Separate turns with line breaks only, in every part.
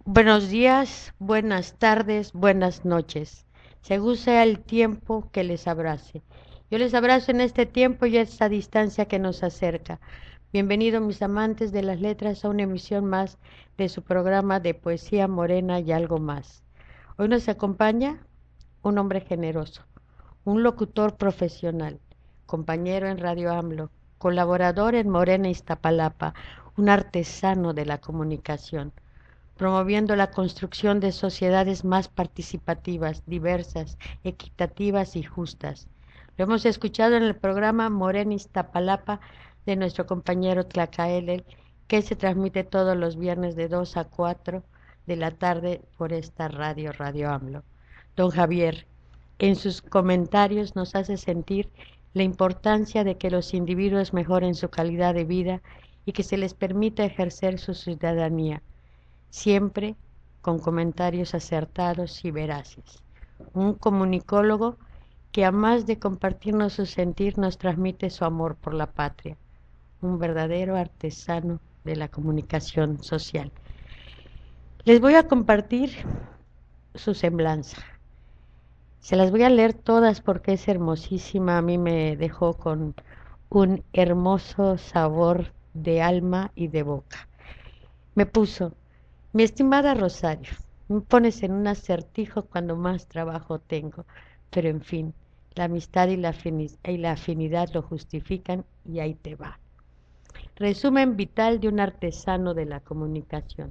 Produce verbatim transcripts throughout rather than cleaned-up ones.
Buenos días, buenas tardes, buenas noches, según sea el tiempo que les abrace. Yo les abrazo en este tiempo y a esta distancia que nos acerca. Bienvenidos mis amantes de las letras a una emisión más de su programa de poesía morena y algo más. Hoy nos acompaña un hombre generoso, un locutor profesional, compañero en Radio AMLO, colaborador en Morena Iztapalapa, un artesano de la comunicación promoviendo la construcción de sociedades más participativas, diversas, equitativas y justas. Lo hemos escuchado en el programa Morena Iztapalapa de nuestro compañero Tlacaelel, que se transmite todos los viernes de dos a cuatro de la tarde por esta radio, Radio AMLO. Don Javier, en sus comentarios nos hace sentir la importancia de que los individuos mejoren su calidad de vida y que se les permita ejercer su ciudadanía siempre con comentarios acertados y veraces. Un comunicólogo que a más de compartirnos su sentir nos transmite su amor por la patria, un verdadero artesano de la comunicación social. Les voy a compartir su semblanza. Se las voy a leer todas porque es hermosísima, a mí me dejó con un hermoso sabor de alma y de boca. Me puso: mi estimada Rosario, me pones en un acertijo cuando más trabajo tengo, pero en fin, la amistad y la, y la afinidad lo justifican y ahí te va. Resumen vital de un artesano de la comunicación.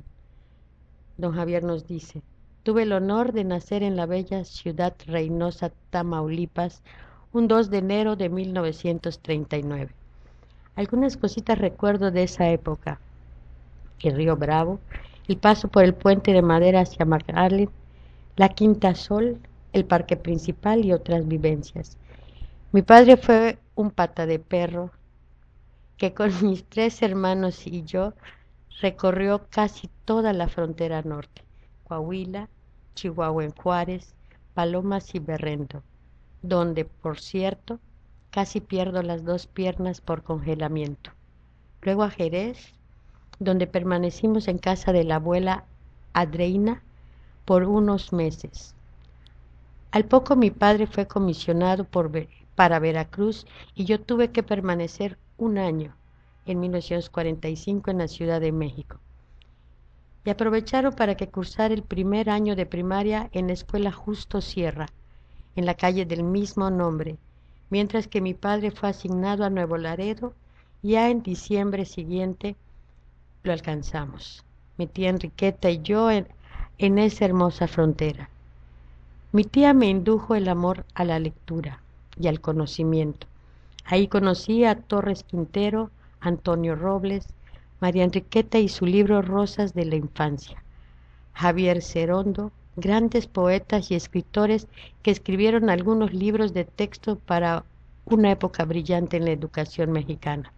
Don Javier nos dice: tuve el honor de nacer en la bella ciudad Reynosa, Tamaulipas, un dos de enero de mil novecientos treinta y nueve. Algunas cositas recuerdo de esa época: el río Bravo, el paso por el puente de madera hacia McAllen, la Quinta Sol, el parque principal y otras vivencias. Mi padre fue un pata de perro que con mis tres hermanos y yo recorrió casi toda la frontera norte: Coahuila, Chihuahua en Juárez, Palomas y Berrendo, donde, por cierto, casi pierdo las dos piernas por congelamiento. Luego a Jerez, donde permanecimos en casa de la abuela Adreina por unos meses. Al poco mi padre fue comisionado por, para Veracruz y yo tuve que permanecer un año, en mil novecientos cuarenta y cinco, en la Ciudad de México. Y aprovecharon para que cursara el primer año de primaria en la escuela Justo Sierra, en la calle del mismo nombre, mientras que mi padre fue asignado a Nuevo Laredo. Ya en diciembre siguiente lo alcanzamos, mi tía Enriqueta y yo en, en esa hermosa frontera. Mi tía me indujo el amor a la lectura y al conocimiento. Ahí conocí a Torres Quintero, Antonio Robles, María Enriqueta y su libro Rosas de la Infancia, Javier Cerondo, grandes poetas y escritores que escribieron algunos libros de texto para una época brillante en la educación mexicana.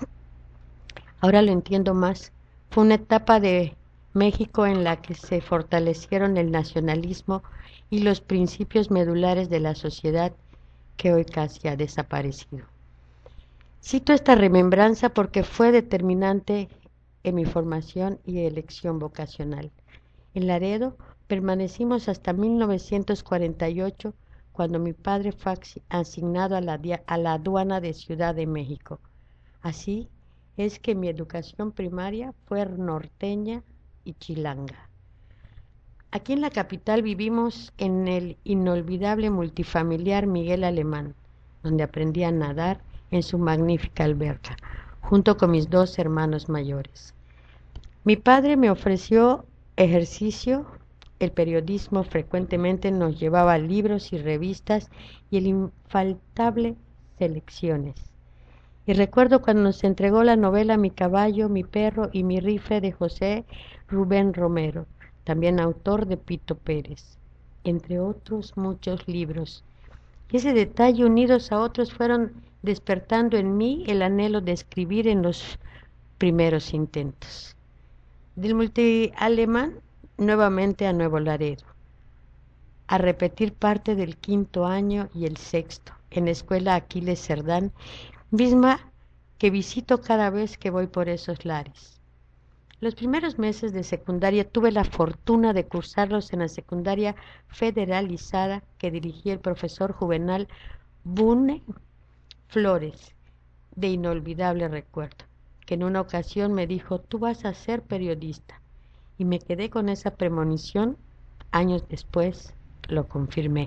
Ahora lo entiendo más. Fue una etapa de México en la que se fortalecieron el nacionalismo y los principios medulares de la sociedad que hoy casi ha desaparecido. Cito esta remembranza porque fue determinante en mi formación y elección vocacional. En Laredo permanecimos hasta mil novecientos cuarenta y ocho, cuando mi padre fue asignado a la, a la aduana de Ciudad de México. Así es que mi educación primaria fue norteña y chilanga. Aquí en la capital vivimos en el inolvidable multifamiliar Miguel Alemán, donde aprendí a nadar en su magnífica alberca, junto con mis dos hermanos mayores. Mi padre me ofreció ejercicio, el periodismo frecuentemente nos llevaba libros y revistas y el infaltable selecciones. Y recuerdo cuando nos entregó la novela Mi caballo, mi perro y mi rifle de José Rubén Romero, también autor de Pito Pérez, entre otros muchos libros. Y ese detalle, unidos a otros, fueron despertando en mí el anhelo de escribir en los primeros intentos. Del multialemán, nuevamente a Nuevo Laredo, a repetir parte del quinto año y el sexto, en la escuela Aquiles Cerdán, misma que visito cada vez que voy por esos lares. Los primeros meses de secundaria tuve la fortuna de cursarlos en la secundaria federalizada que dirigía el profesor Juvenal Bune Flores, de inolvidable recuerdo, que en una ocasión me dijo: tú vas a ser periodista, y me quedé con esa premonición. Años después lo confirmé.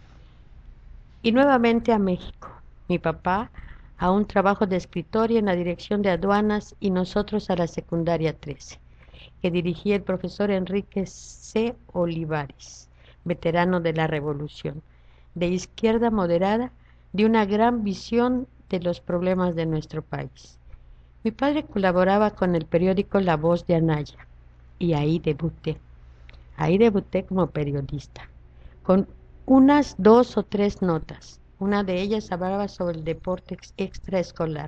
Y nuevamente a México. Mi papá a un trabajo de escritorio en la dirección de aduanas y nosotros a la secundaria trece, que dirigía el profesor Enrique C. Olivares, veterano de la Revolución, de izquierda moderada, de una gran visión de los problemas de nuestro país. Mi padre colaboraba con el periódico La Voz de Anaya, y ahí debuté. Ahí debuté como periodista, con unas dos o tres notas. Una de ellas hablaba sobre el deporte extraescolar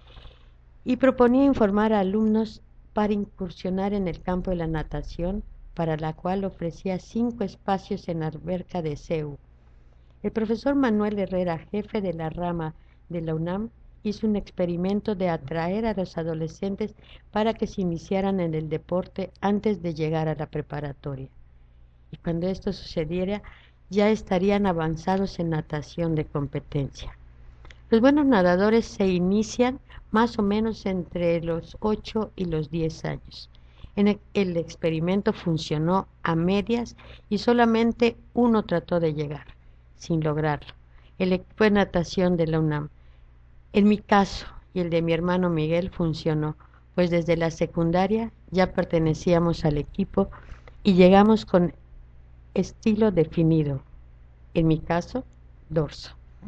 y proponía informar a alumnos para incursionar en el campo de la natación, para la cual ofrecía cinco espacios en la alberca de C E U. El profesor Manuel Herrera, jefe de la rama de la UNAM, hizo un experimento de atraer a los adolescentes para que se iniciaran en el deporte antes de llegar a la preparatoria. Y cuando esto sucediera, ya estarían avanzados en natación de competencia. Los buenos nadadores se inician más o menos entre los ocho y los diez años. En el, el experimento funcionó a medias y solamente uno trató de llegar, sin lograrlo, el equipo de natación de la UNAM. En mi caso y el de mi hermano Miguel funcionó, pues desde la secundaria ya pertenecíamos al equipo y llegamos con estilo definido. En mi caso, dorso.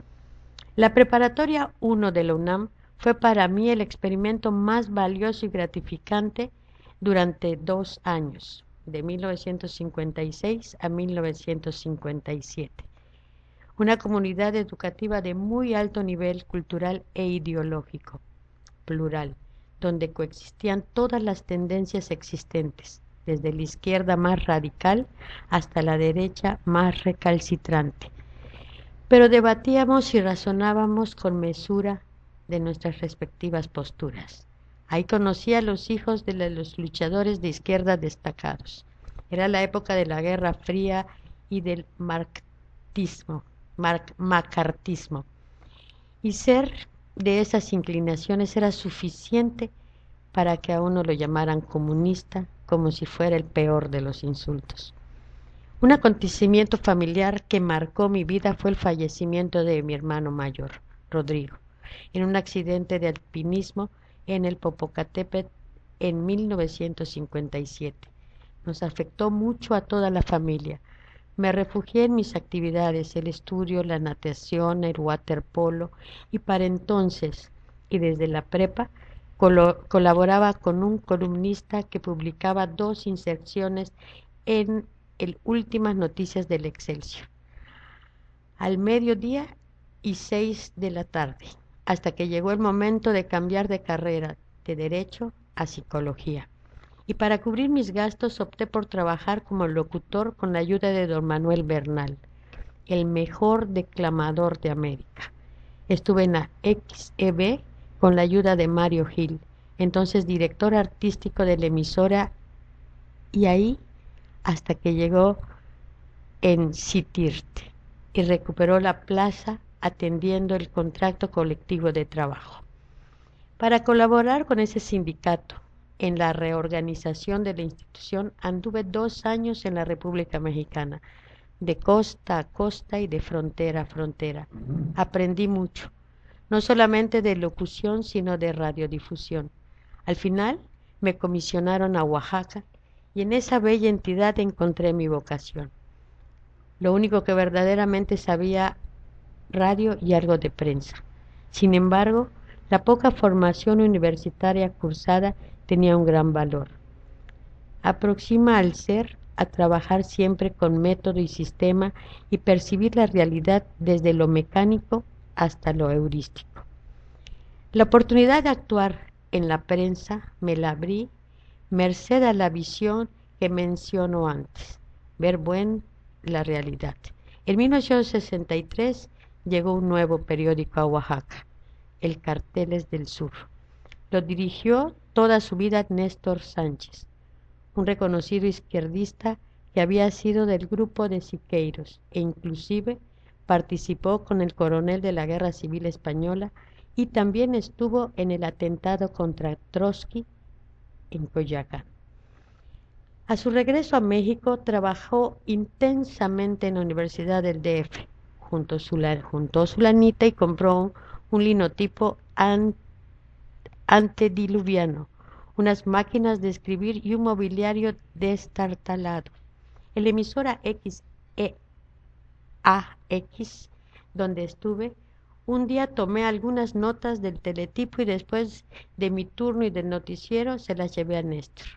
La preparatoria uno de la UNAM fue para mí el experimento más valioso y gratificante durante dos años, de mil novecientos cincuenta y seis a mil novecientos cincuenta y siete. Una comunidad educativa de muy alto nivel cultural e ideológico, plural, donde coexistían todas las tendencias existentes, desde la izquierda más radical hasta la derecha más recalcitrante. Pero debatíamos y razonábamos con mesura de nuestras respectivas posturas. Ahí conocí a los hijos de los luchadores de izquierda destacados. Era la época de la Guerra Fría y del marxismo, mar, macartismo. Y ser de esas inclinaciones era suficiente para que a uno lo llamaran comunista, como si fuera el peor de los insultos. Un acontecimiento familiar que marcó mi vida fue el fallecimiento de mi hermano mayor, Rodrigo, en un accidente de alpinismo en el Popocatépetl en mil novecientos cincuenta y siete. Nos afectó mucho a toda la familia. Me refugié en mis actividades, el estudio, la natación, el waterpolo, y para entonces, y desde la prepa, colo- colaboraba con un columnista que publicaba dos inserciones en el Últimas Noticias del Excelsior, al mediodía y seis de la tarde, hasta que llegó el momento de cambiar de carrera de Derecho a Psicología. Y para cubrir mis gastos opté por trabajar como locutor con la ayuda de don Manuel Bernal, el mejor declamador de América. Estuve en la X E B con la ayuda de Mario Gil, entonces director artístico de la emisora, y ahí hasta que llegó en CITIRT y recuperó la plaza atendiendo el contrato colectivo de trabajo. Para colaborar con ese sindicato en la reorganización de la institución anduve dos años en la República Mexicana, de costa a costa y de frontera a frontera. Aprendí mucho, no solamente de locución, sino de radiodifusión. Al final me comisionaron a Oaxaca y en esa bella entidad encontré mi vocación. Lo único que verdaderamente sabía, radio y algo de prensa. Sin embargo, la poca formación universitaria cursada tenía un gran valor. Aproxima al ser a trabajar siempre con método y sistema y percibir la realidad desde lo mecánico hasta lo heurístico. La oportunidad de actuar en la prensa me la abrí merced a la visión que menciono antes, ver buen la realidad. En mil novecientos sesenta y tres llegó un nuevo periódico a Oaxaca, el Carteles del Sur. Lo dirigió toda su vida Néstor Sánchez, un reconocido izquierdista que había sido del grupo de Siqueiros e inclusive participó con el coronel de la Guerra Civil Española y también estuvo en el atentado contra Trotsky en Coyoacán. A su regreso a México trabajó intensamente en la Universidad del D F, juntó su, juntó su lanita y compró un, un linotipo an, antediluviano, unas máquinas de escribir y un mobiliario destartalado. En la emisora X E A X, donde estuve, un día tomé algunas notas del teletipo y después de mi turno y del noticiero se las llevé a Néstor.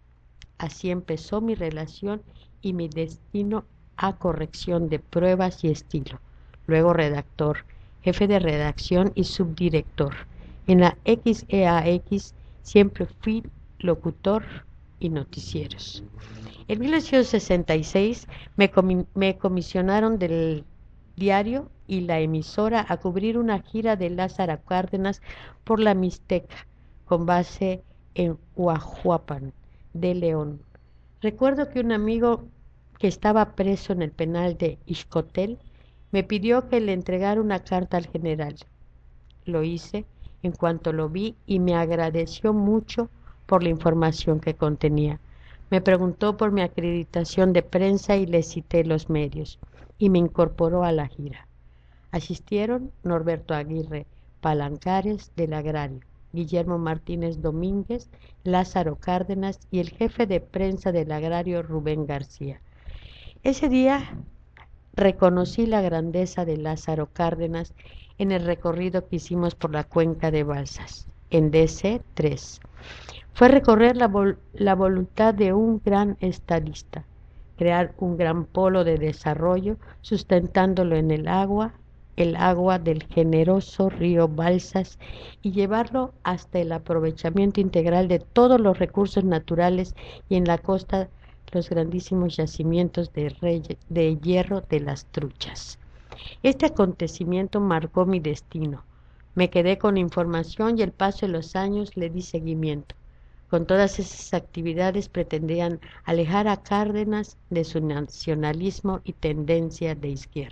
Así empezó mi relación y mi destino a corrección de pruebas y estilo, luego redactor, jefe de redacción y subdirector. En la X E A X siempre fui locutor y noticieros. En mil novecientos sesenta y seis me, comi me comisionaron del diario y la emisora a cubrir una gira de Lázaro Cárdenas por la Mixteca, con base en Huajuapan de León. Recuerdo que un amigo que estaba preso en el penal de Ixcotel me pidió que le entregara una carta al general. Lo hice en cuanto lo vi y me agradeció mucho por la información que contenía. Me preguntó por mi acreditación de prensa y le cité los medios y me incorporó a la gira. Asistieron Norberto Aguirre Palancares del Agrario, Guillermo Martínez Domínguez, Lázaro Cárdenas y el jefe de prensa del Agrario Rubén García. Ese día reconocí la grandeza de Lázaro Cárdenas en el recorrido que hicimos por la cuenca de Balsas, en D C tres. Fue recorrer la, vol la voluntad de un gran estadista, crear un gran polo de desarrollo sustentándolo en el agua, el agua del generoso río Balsas y llevarlo hasta el aprovechamiento integral de todos los recursos naturales y en la costa los grandísimos yacimientos de, rey, de hierro de las truchas. Este acontecimiento marcó mi destino. Me quedé con la información y el paso de los años le di seguimiento. Con todas esas actividades pretendían alejar a Cárdenas de su nacionalismo y tendencia de izquierda.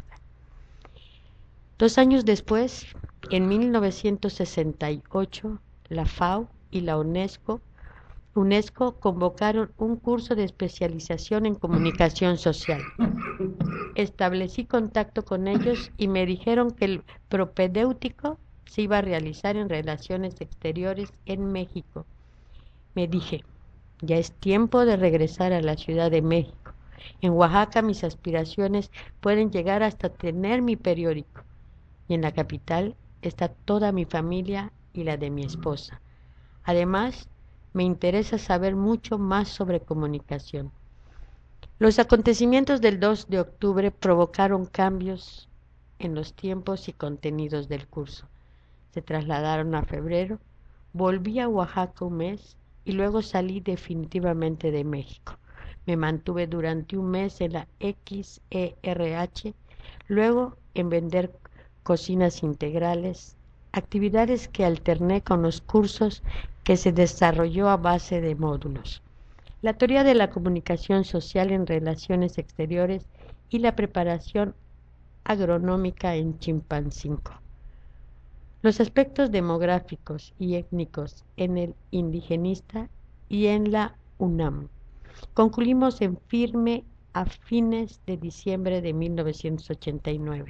Dos años después, en mil novecientos sesenta y ocho, la FAO y la UNESCO, UNESCO convocaron un curso de especialización en comunicación social. Establecí contacto con ellos y me dijeron que el propedéutico se iba a realizar en relaciones exteriores en México. Me dije, ya es tiempo de regresar a la Ciudad de México. En Oaxaca mis aspiraciones pueden llegar hasta tener mi periódico. Y en la capital está toda mi familia y la de mi esposa. Además, me interesa saber mucho más sobre comunicación. Los acontecimientos del dos de octubre provocaron cambios en los tiempos y contenidos del curso. Se trasladaron a febrero, volví a Oaxaca un mes y luego salí definitivamente de México. Me mantuve durante un mes en la X E R H, luego en vender cocinas integrales, actividades que alterné con los cursos que se desarrolló a base de módulos. La teoría de la comunicación social en relaciones exteriores y la preparación agronómica en Chilpancingo. Los aspectos demográficos y étnicos en el indigenista y en la UNAM. Concluimos en firme a fines de diciembre de mil novecientos ochenta y nueve.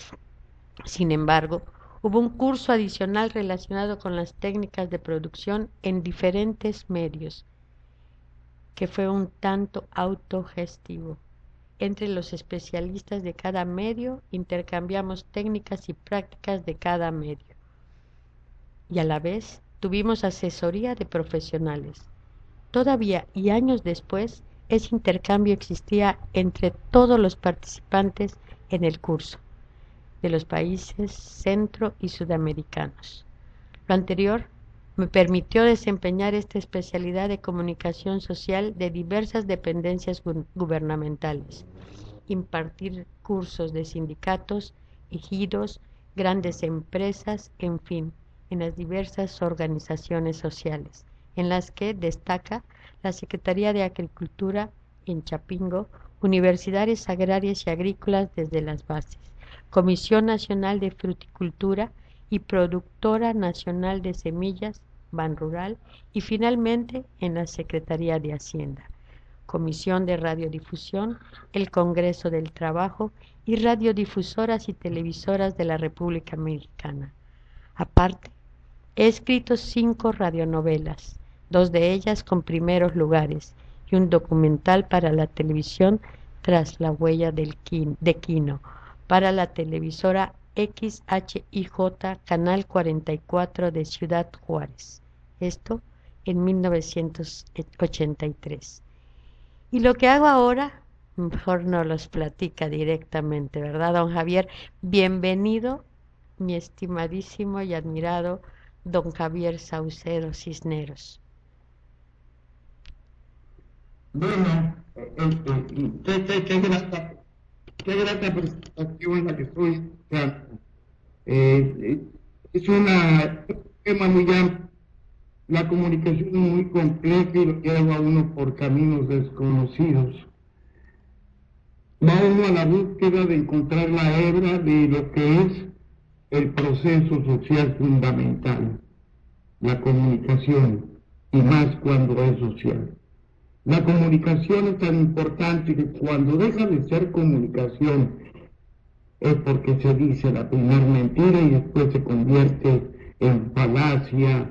Sin embargo, hubo un curso adicional relacionado con las técnicas de producción en diferentes medios, que fue un tanto autogestivo. Entre los especialistas de cada medio intercambiamos técnicas y prácticas de cada medio. Y a la vez tuvimos asesoría de profesionales. Todavía y años después, ese intercambio existía entre todos los participantes en el curso, de los países centro y sudamericanos. Lo anterior me permitió desempeñar esta especialidad de comunicación social de diversas dependencias gu gubernamentales, impartir cursos de sindicatos, ejidos, grandes empresas, en fin, en las diversas organizaciones sociales, en las que destaca la Secretaría de Agricultura en Chapingo, Universidades Agrarias y Agrícolas desde las bases, Comisión Nacional de Fruticultura y Productora Nacional de Semillas, Banrural, y finalmente en la Secretaría de Hacienda, Comisión de Radiodifusión, el Congreso del Trabajo y radiodifusoras y televisoras de la República Mexicana. Aparte, he escrito cinco radionovelas, dos de ellas con primeros lugares, y un documental para la televisión Tras la huella del Quin- de Quino, para la televisora X H I J, Canal cuarenta y cuatro de Ciudad Juárez. Esto en mil novecientos ochenta y tres. Y lo que hago ahora, mejor no los platica directamente, ¿verdad, don Javier? Bienvenido, mi estimadísimo y admirado don Javier Saucedo Cisneros.
Bueno, eh, eh, eh, qué, qué, qué grata, qué grata presentación la que estoy escuchando. Eh, eh, es una, un tema muy amplio, la comunicación es muy compleja y lo lleva a uno por caminos desconocidos. Va uno a la búsqueda de encontrar la hebra de lo que es el proceso social fundamental, la comunicación, y más cuando es social. La comunicación es tan importante que cuando deja de ser comunicación es porque se dice la primera mentira y después se convierte en falacia,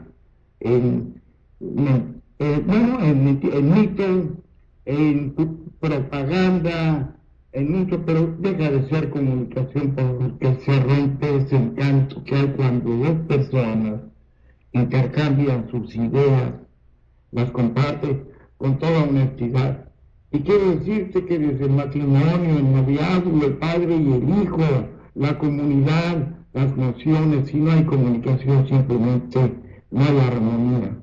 en, en, eh, bueno, en, en mito, en propaganda, en mucho, pero deja de ser comunicación porque se rompe ese encanto que hay cuando dos personas intercambian sus ideas, las comparte con toda honestidad. Y quiero decirte que desde el matrimonio, el noviazgo, el padre y el hijo, la comunidad, las nociones, si no hay comunicación simplemente no hay armonía.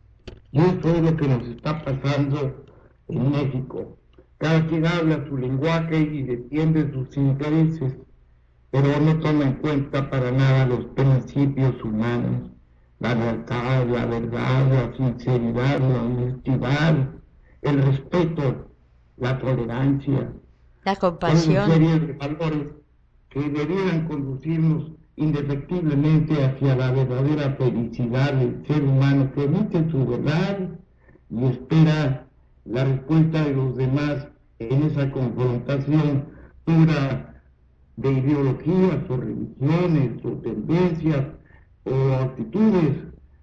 Y esto es lo que nos está pasando en México. Cada quien habla su lenguaje y defiende sus intereses, pero no toma en cuenta para nada los principios humanos, la lealtad, la verdad, la sinceridad, la honestidad, el respeto, la tolerancia,
La
son una
compasión.
serie de valores que debieran conducirnos indefectiblemente hacia la verdadera felicidad del ser humano que emite su verdad y espera la respuesta de los demás en esa confrontación pura de ideologías o religiones o tendencias o actitudes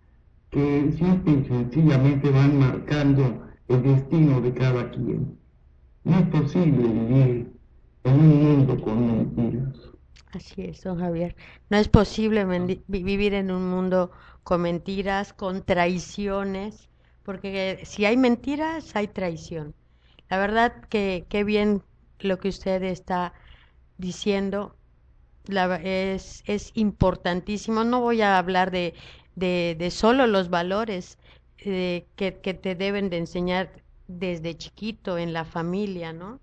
que simple y sencillamente van marcando el destino de cada quien. No es posible vivir en un mundo con mentiras.
Así es, don Javier. No es posible mendi- vi- vivir en un mundo con mentiras, con traiciones, porque si hay mentiras, hay traición. La verdad que qué bien lo que usted está diciendo, la ve- es, es importantísimo. No voy a hablar de, de, de solo los valores eh, que, que te deben de enseñar desde chiquito en la familia, ¿no?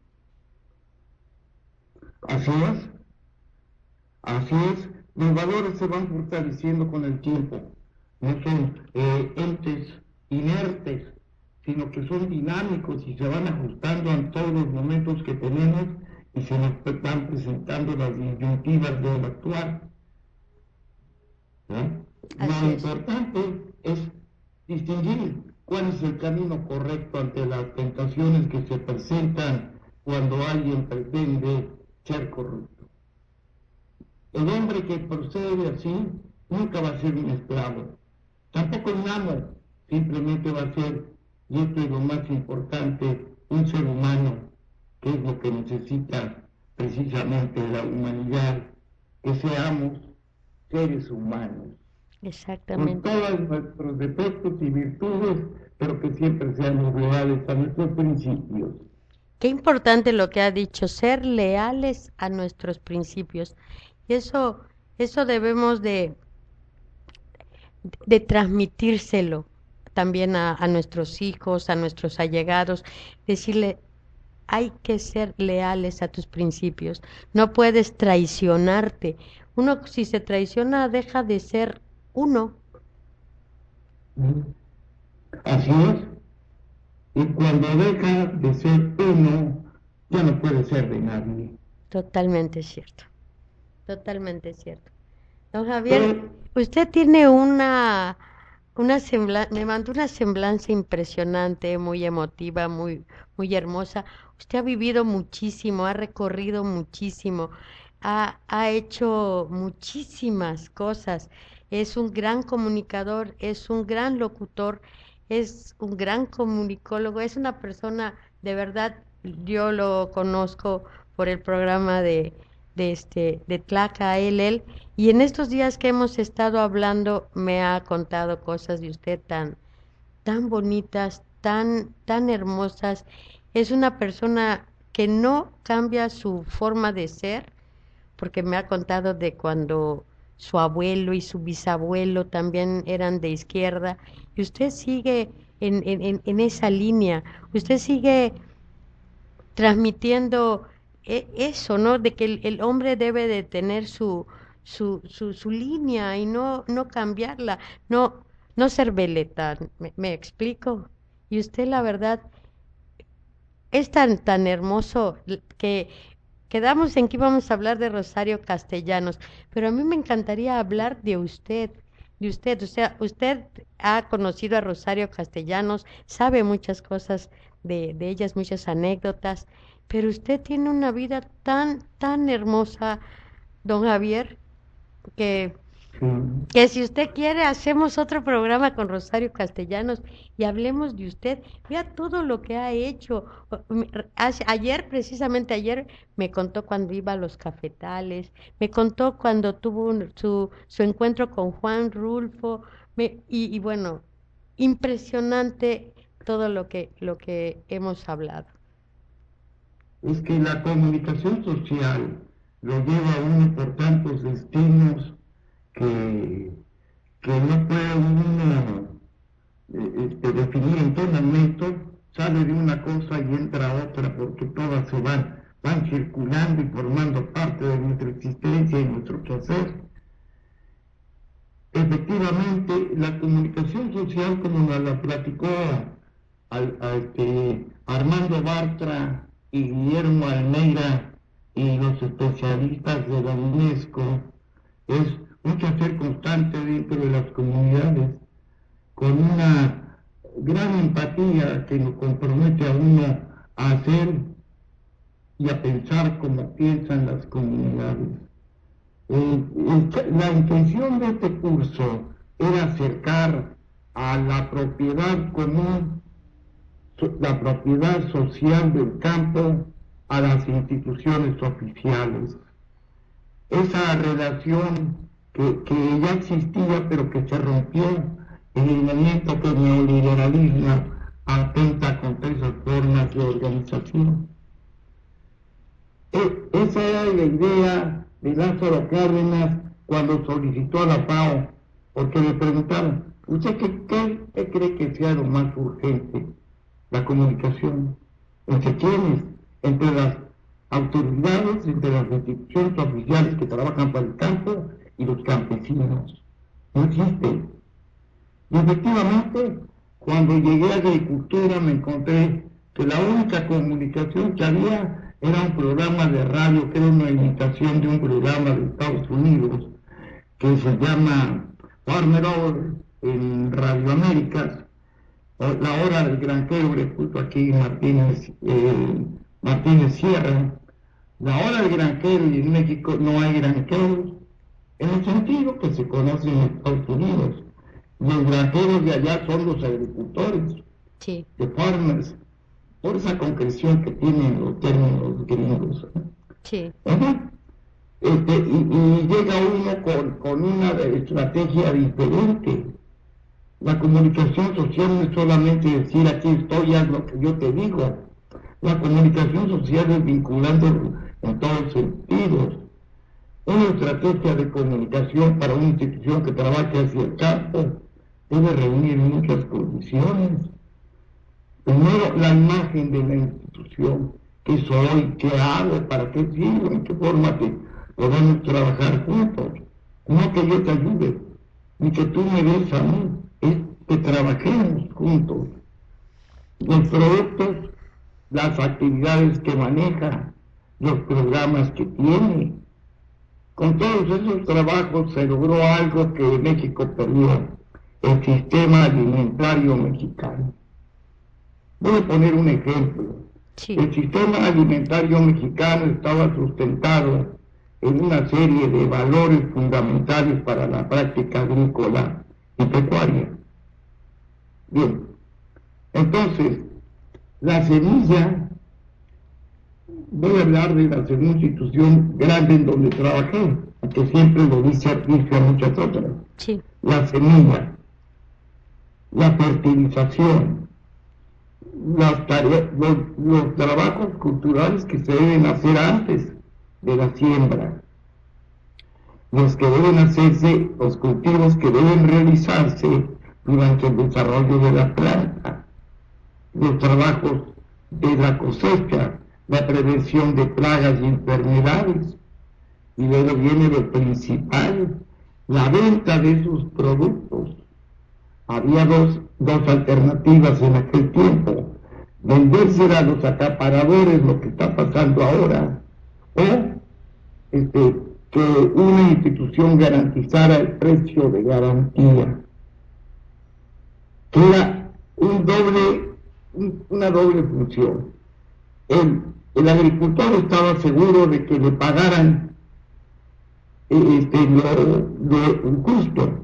Así es, así es. Los valores se van fortaleciendo con el tiempo. No son eh, entes inertes, sino que son dinámicos y se van ajustando a todos los momentos que tenemos y se nos van presentando las disyuntivas del actuar. ¿Eh?
Así
Lo
es.
importante es distinguir cuál es el camino correcto ante las tentaciones que se presentan cuando alguien pretende ser corrupto. El hombre que procede así nunca va a ser un esclavo, tampoco un amo, simplemente va a ser, y esto es lo más importante, un ser humano, que es lo que necesita precisamente la humanidad, que seamos seres humanos con
Exactamente.
todos nuestros defectos y virtudes, pero que siempre seamos leales a nuestros principios.
Qué importante lo que ha dicho, ser leales a nuestros principios. Y eso, eso debemos de, de transmitírselo también a, a nuestros hijos, a nuestros allegados, decirle, hay que ser leales a tus principios, no puedes traicionarte. Uno si se traiciona deja de ser uno.
¿Mm? Así es. Y cuando deja de ser uno, ya no puede ser de nadie.
Totalmente cierto, totalmente cierto. Don Javier,
Pero,
usted tiene una, una semblanza, me mandó una semblanza impresionante, muy emotiva, muy, muy hermosa. Usted ha vivido muchísimo, ha recorrido muchísimo, ha, ha hecho muchísimas cosas. Es un gran comunicador, es un gran locutor, es un gran comunicólogo, es una persona, de verdad, yo lo conozco por el programa de, de este, de Tlaca, él, él. Y en estos días que hemos estado hablando, me ha contado cosas de usted tan, tan bonitas, tan, tan hermosas. Es una persona que no cambia su forma de ser, porque me ha contado de cuando su abuelo y su bisabuelo también eran de izquierda, y usted sigue en, en, en en esa línea, usted sigue transmitiendo e- eso, ¿no? De que el, el hombre debe de tener su, su, su, su línea y no, no cambiarla, no, no ser veleta, ¿me, me explico? Y usted, la verdad, es tan, tan hermoso l- que quedamos en que íbamos a hablar de Rosario Castellanos, pero a mí me encantaría hablar de usted, de usted, o sea, usted ha conocido a Rosario Castellanos, sabe muchas cosas de, de ellas, muchas anécdotas, pero usted tiene una vida tan, tan hermosa, don Javier, que
sí,
que si usted quiere, hacemos otro programa con Rosario Castellanos y hablemos de usted. Vea todo lo que ha hecho. O- me- hace- Ayer, precisamente ayer, me contó cuando iba a los cafetales, me contó cuando tuvo un- su, su encuentro con Juan Rulfo, me, y, y bueno, impresionante todo lo que, lo que hemos hablado.
es que la comunicación social lo lleva a uno por tantos destinos que, que no puede uno eh, este, definir en qué momento sale de una cosa y entra a otra, porque todas se van, van circulando y formando parte de nuestra existencia y nuestro quehacer. Efectivamente, la comunicación social, como nos la platicó al- a este, Armando Bartra y Guillermo Almeida y los especialistas de la UNESCO, es un quehacer constante dentro de las comunidades, con una gran empatía que nos compromete a uno a hacer y a pensar como piensan las comunidades. Eh, eh, la intención de este curso era acercar a la propiedad común, so- la propiedad social del campo, a las instituciones oficiales. Esa relación que, que ya existía pero que se rompió en el momento que el neoliberalismo atenta contra esas formas de organización. E- esa era la idea de Lázaro Cárdenas cuando solicitó a la FAO, porque le preguntaron, ¿usted qué, qué, qué cree que sea lo más urgente? La comunicación. ¿Entre quiénes? Entre las autoridades, entre las instituciones oficiales que trabajan para el campo y los campesinos. No existe. Y efectivamente, cuando llegué a agricultura me encontré que la única comunicación que había era un programa de radio, que era una imitación de un programa de Estados Unidos, que se llama Farmer Hour en Radio Américas, o La Hora del Granjero, le puso aquí Martínez, eh, Martínez Sierra. La Hora del Granjero, y en México no hay granjeros, en el sentido que se conoce en Estados Unidos. Los granjeros de allá son los agricultores,
Sí,
the farmers, por esa concreción que tienen los términos gringos.
sí,
Ajá. Este, y, y llega uno con, con una estrategia diferente. La comunicación social no es solamente decir aquí estoy, haz lo que yo te digo. La comunicación social es vinculando en todos sentidos. Una estrategia de comunicación para una institución que trabaje hacia el campo debe reunir muchas condiciones. Primero, la imagen de la institución, qué soy, qué hago, para qué sirvo, en qué forma te podemos trabajar juntos. No que yo te ayude, ni que tú me des a mí, es que trabajemos juntos. Los productos, las actividades que maneja, los programas que tiene. Con todos esos trabajos se logró algo que México perdió, el sistema alimentario mexicano. Voy a poner un ejemplo.
Sí.
El sistema alimentario mexicano estaba sustentado en una serie de valores fundamentales para la práctica agrícola y pecuaria. Bien, entonces, la semilla, voy a hablar de la segunda institución grande en donde trabajé, que siempre lo dice aquí a muchas otras.
Sí.
La semilla, la fertilización, las tareas, los, los trabajos culturales que se deben hacer antes de la siembra, los que deben hacerse, los cultivos que deben realizarse durante el desarrollo de la planta, los trabajos de la cosecha, la prevención de plagas y enfermedades, y luego viene lo principal, la venta de esos productos. Había dos, dos alternativas en aquel tiempo: vendérsela a los acaparadores, lo que está pasando ahora, o este, que una institución garantizara el precio de garantía, que era un doble, un, una doble función. El, el agricultor estaba seguro de que le pagaran este, lo, lo justo,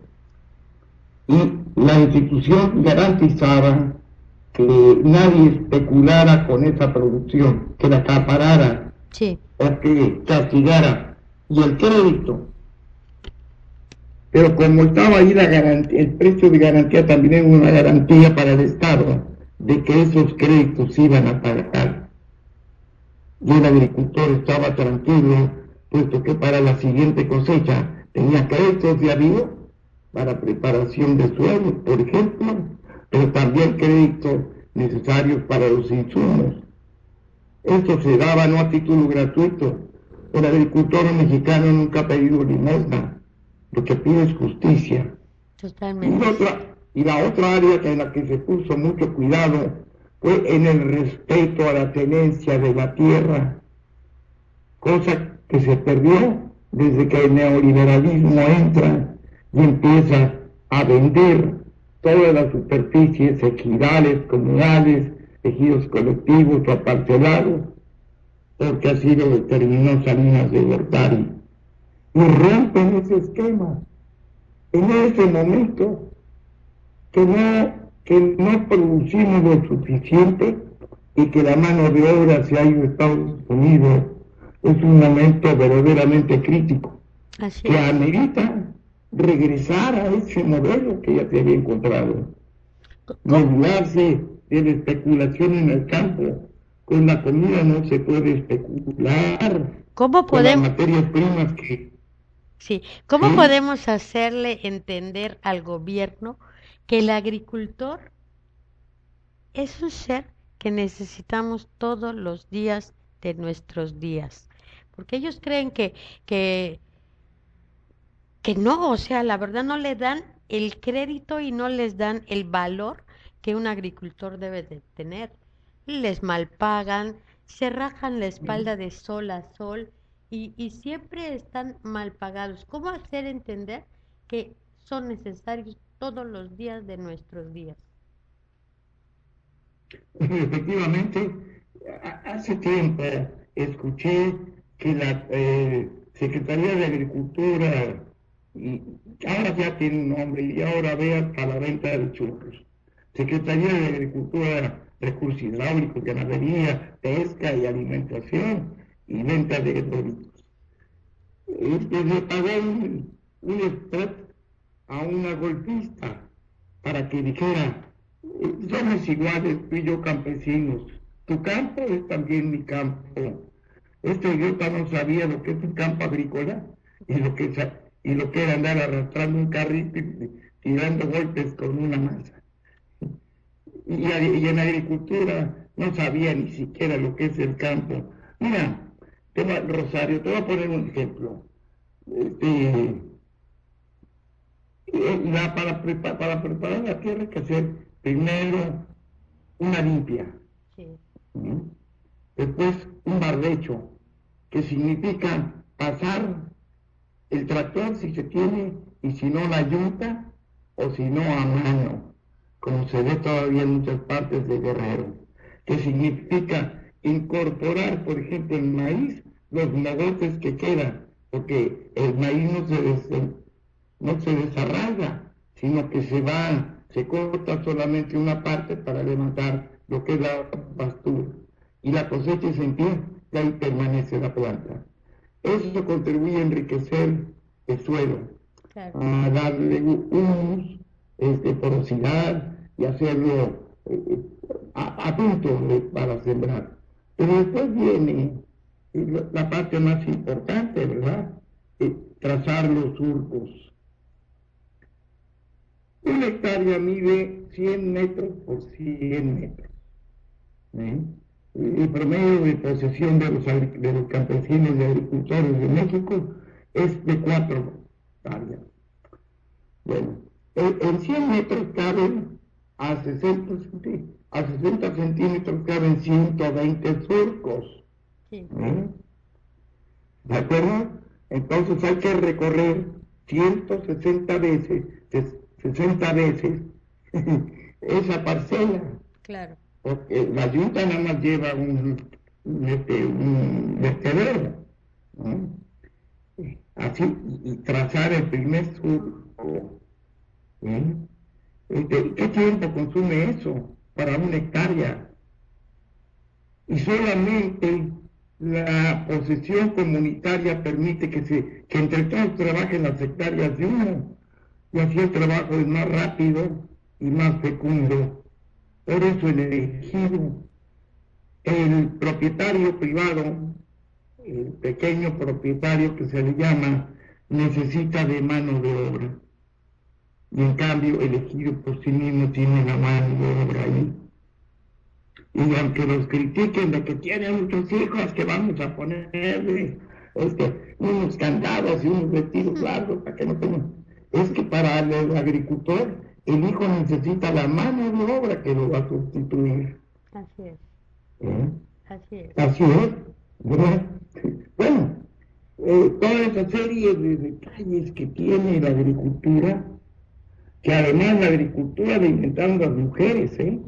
y la institución garantizaba que nadie especulara con esa producción, que la acaparara,
Sí.
o que castigara. Y el crédito, pero como estaba ahí la garantía, el precio de garantía también era una garantía para el Estado de que esos créditos se iban a pagar, y el agricultor estaba tranquilo, puesto que para la siguiente cosecha tenía créditos de avío para preparación de suelo, por ejemplo, pero también créditos necesarios para los insumos. Esto se daba no a título gratuito. El agricultor mexicano nunca ha pedido limosna, lo que pide es justicia.
Totalmente.
Y, otra, y la otra área en la que se puso mucho cuidado fue en el respeto a la tenencia de la tierra, cosa que se perdió desde que el neoliberalismo entra y empieza a vender todas las superficies ejidales, comunales, ejidos colectivos o aparcelados, porque así lo determinó Salinas de Gortari, y rompen ese esquema en ese momento que no, que no producimos lo suficiente y que la mano de obra se ha ido a Estados Unidos. Es un momento verdaderamente crítico,
Así
que
es.
amerita regresar a ese modelo que ya se había encontrado, y
¿Cómo?
olvidarse de la especulación en el campo. Con la comida no se puede especular,
¿Cómo
con las
podemos,
materias primas que...
sí, cómo
¿sí?
podemos hacerle entender al gobierno que el agricultor es un ser que necesitamos todos los días de nuestros días? Porque ellos creen que, que, que no, o sea, la verdad no le dan el crédito y no les dan el valor que un agricultor debe de tener. Les malpagan, se rajan la espalda de sol a sol y, y siempre están mal pagados. ¿Cómo hacer entender que son necesarios todos los días de nuestros días?
Efectivamente, a- hace tiempo escuché que la eh, Secretaría de Agricultura, y ahora ya tiene un nombre, y ahora ve hasta la venta de churros. Secretaría de Agricultura, Recursos Hidráulicos, Ganadería, Pesca y Alimentación, y venta de productos. Este, le pagó un, un spot a una golpista para que dijera: eh, somos iguales, tú y yo campesinos, tu campo es también mi campo. Este idiota no sabía lo que es un campo agrícola y lo que, y lo que era andar arrastrando un carrito y tirando golpes con una masa. Y, y en agricultura no sabía ni siquiera lo que es el campo. Mira, te va, Rosario, te voy a poner un ejemplo. Este, Eh, la- para, prepa- para preparar la tierra hay que hacer primero una limpia,
Sí,
¿no? Después un barbecho, que significa pasar el tractor si se tiene, y si no la yunta, o si no a mano, como se ve todavía en muchas partes de Guerrero, que significa incorporar, por ejemplo, el maíz, los mogotes que quedan, porque el maíz no se, des- no se desarraiga, sino que se va, se corta solamente una parte para levantar lo que es la pastura, y la cosecha es en pie, y ahí permanece la planta. Eso contribuye a enriquecer el suelo,
claro.
a darle humus, este, porosidad y hacerlo eh, a, a punto de- para sembrar. Pero después viene eh, la, la parte más importante, ¿verdad? Eh, trazar los surcos. Una hectárea mide cien metros por cien metros. ¿Eh? El promedio de posesión de los, de los campesinos y agricultores de México es de cuatro hectáreas. Bueno, en, en cien metros caben a sesenta, a sesenta centímetros caben ciento veinte surcos.
Sí,
¿Eh? ¿De acuerdo? Entonces hay que recorrer ciento sesenta veces, sesenta veces esa parcela,
claro.
porque la yunta nada más lleva un, un, este, un vertedero, ¿no? Así, y, y trazar el primer surco. ¿Eh? Este, ¿qué tiempo consume eso para una hectárea? Y solamente la posesión comunitaria permite que, se, que entre todos trabajen las hectáreas de uno, y así el trabajo es más rápido y más fecundo. Por eso el elegido, el propietario privado, el pequeño propietario que se le llama, necesita de mano de obra. Y en cambio el ejido por sí mismo tiene la mano de obra ahí. Y aunque los critiquen de que tienen muchos hijos, que vamos a ponerle este, unos candados y unos vestidos largos para que no tengan. Es que para el agricultor el hijo necesita la mano de obra que lo va a sustituir.
Así es,
¿Eh?
así es.
Así es, ¿verdad? Bueno, eh, toda esa serie de detalles que tiene la agricultura, que además la agricultura la inventaron las mujeres, ¿eh?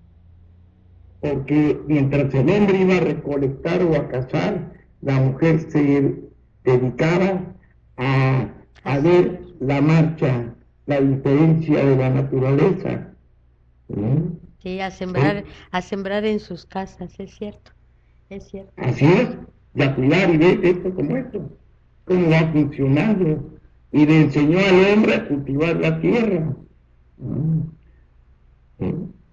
Porque mientras el hombre iba a recolectar o a cazar, la mujer se dedicaba a,
A
a ver
sembrar.
la marcha, la diferencia de la naturaleza. ¿Mm?
Sí, a sembrar,
¿Sí?
a sembrar en sus casas, es cierto, es cierto.
Así es, y a cuidar y ver esto como esto, cómo va funcionando, y le enseñó al hombre a cultivar la tierra. ¿Mm? ¿Sí?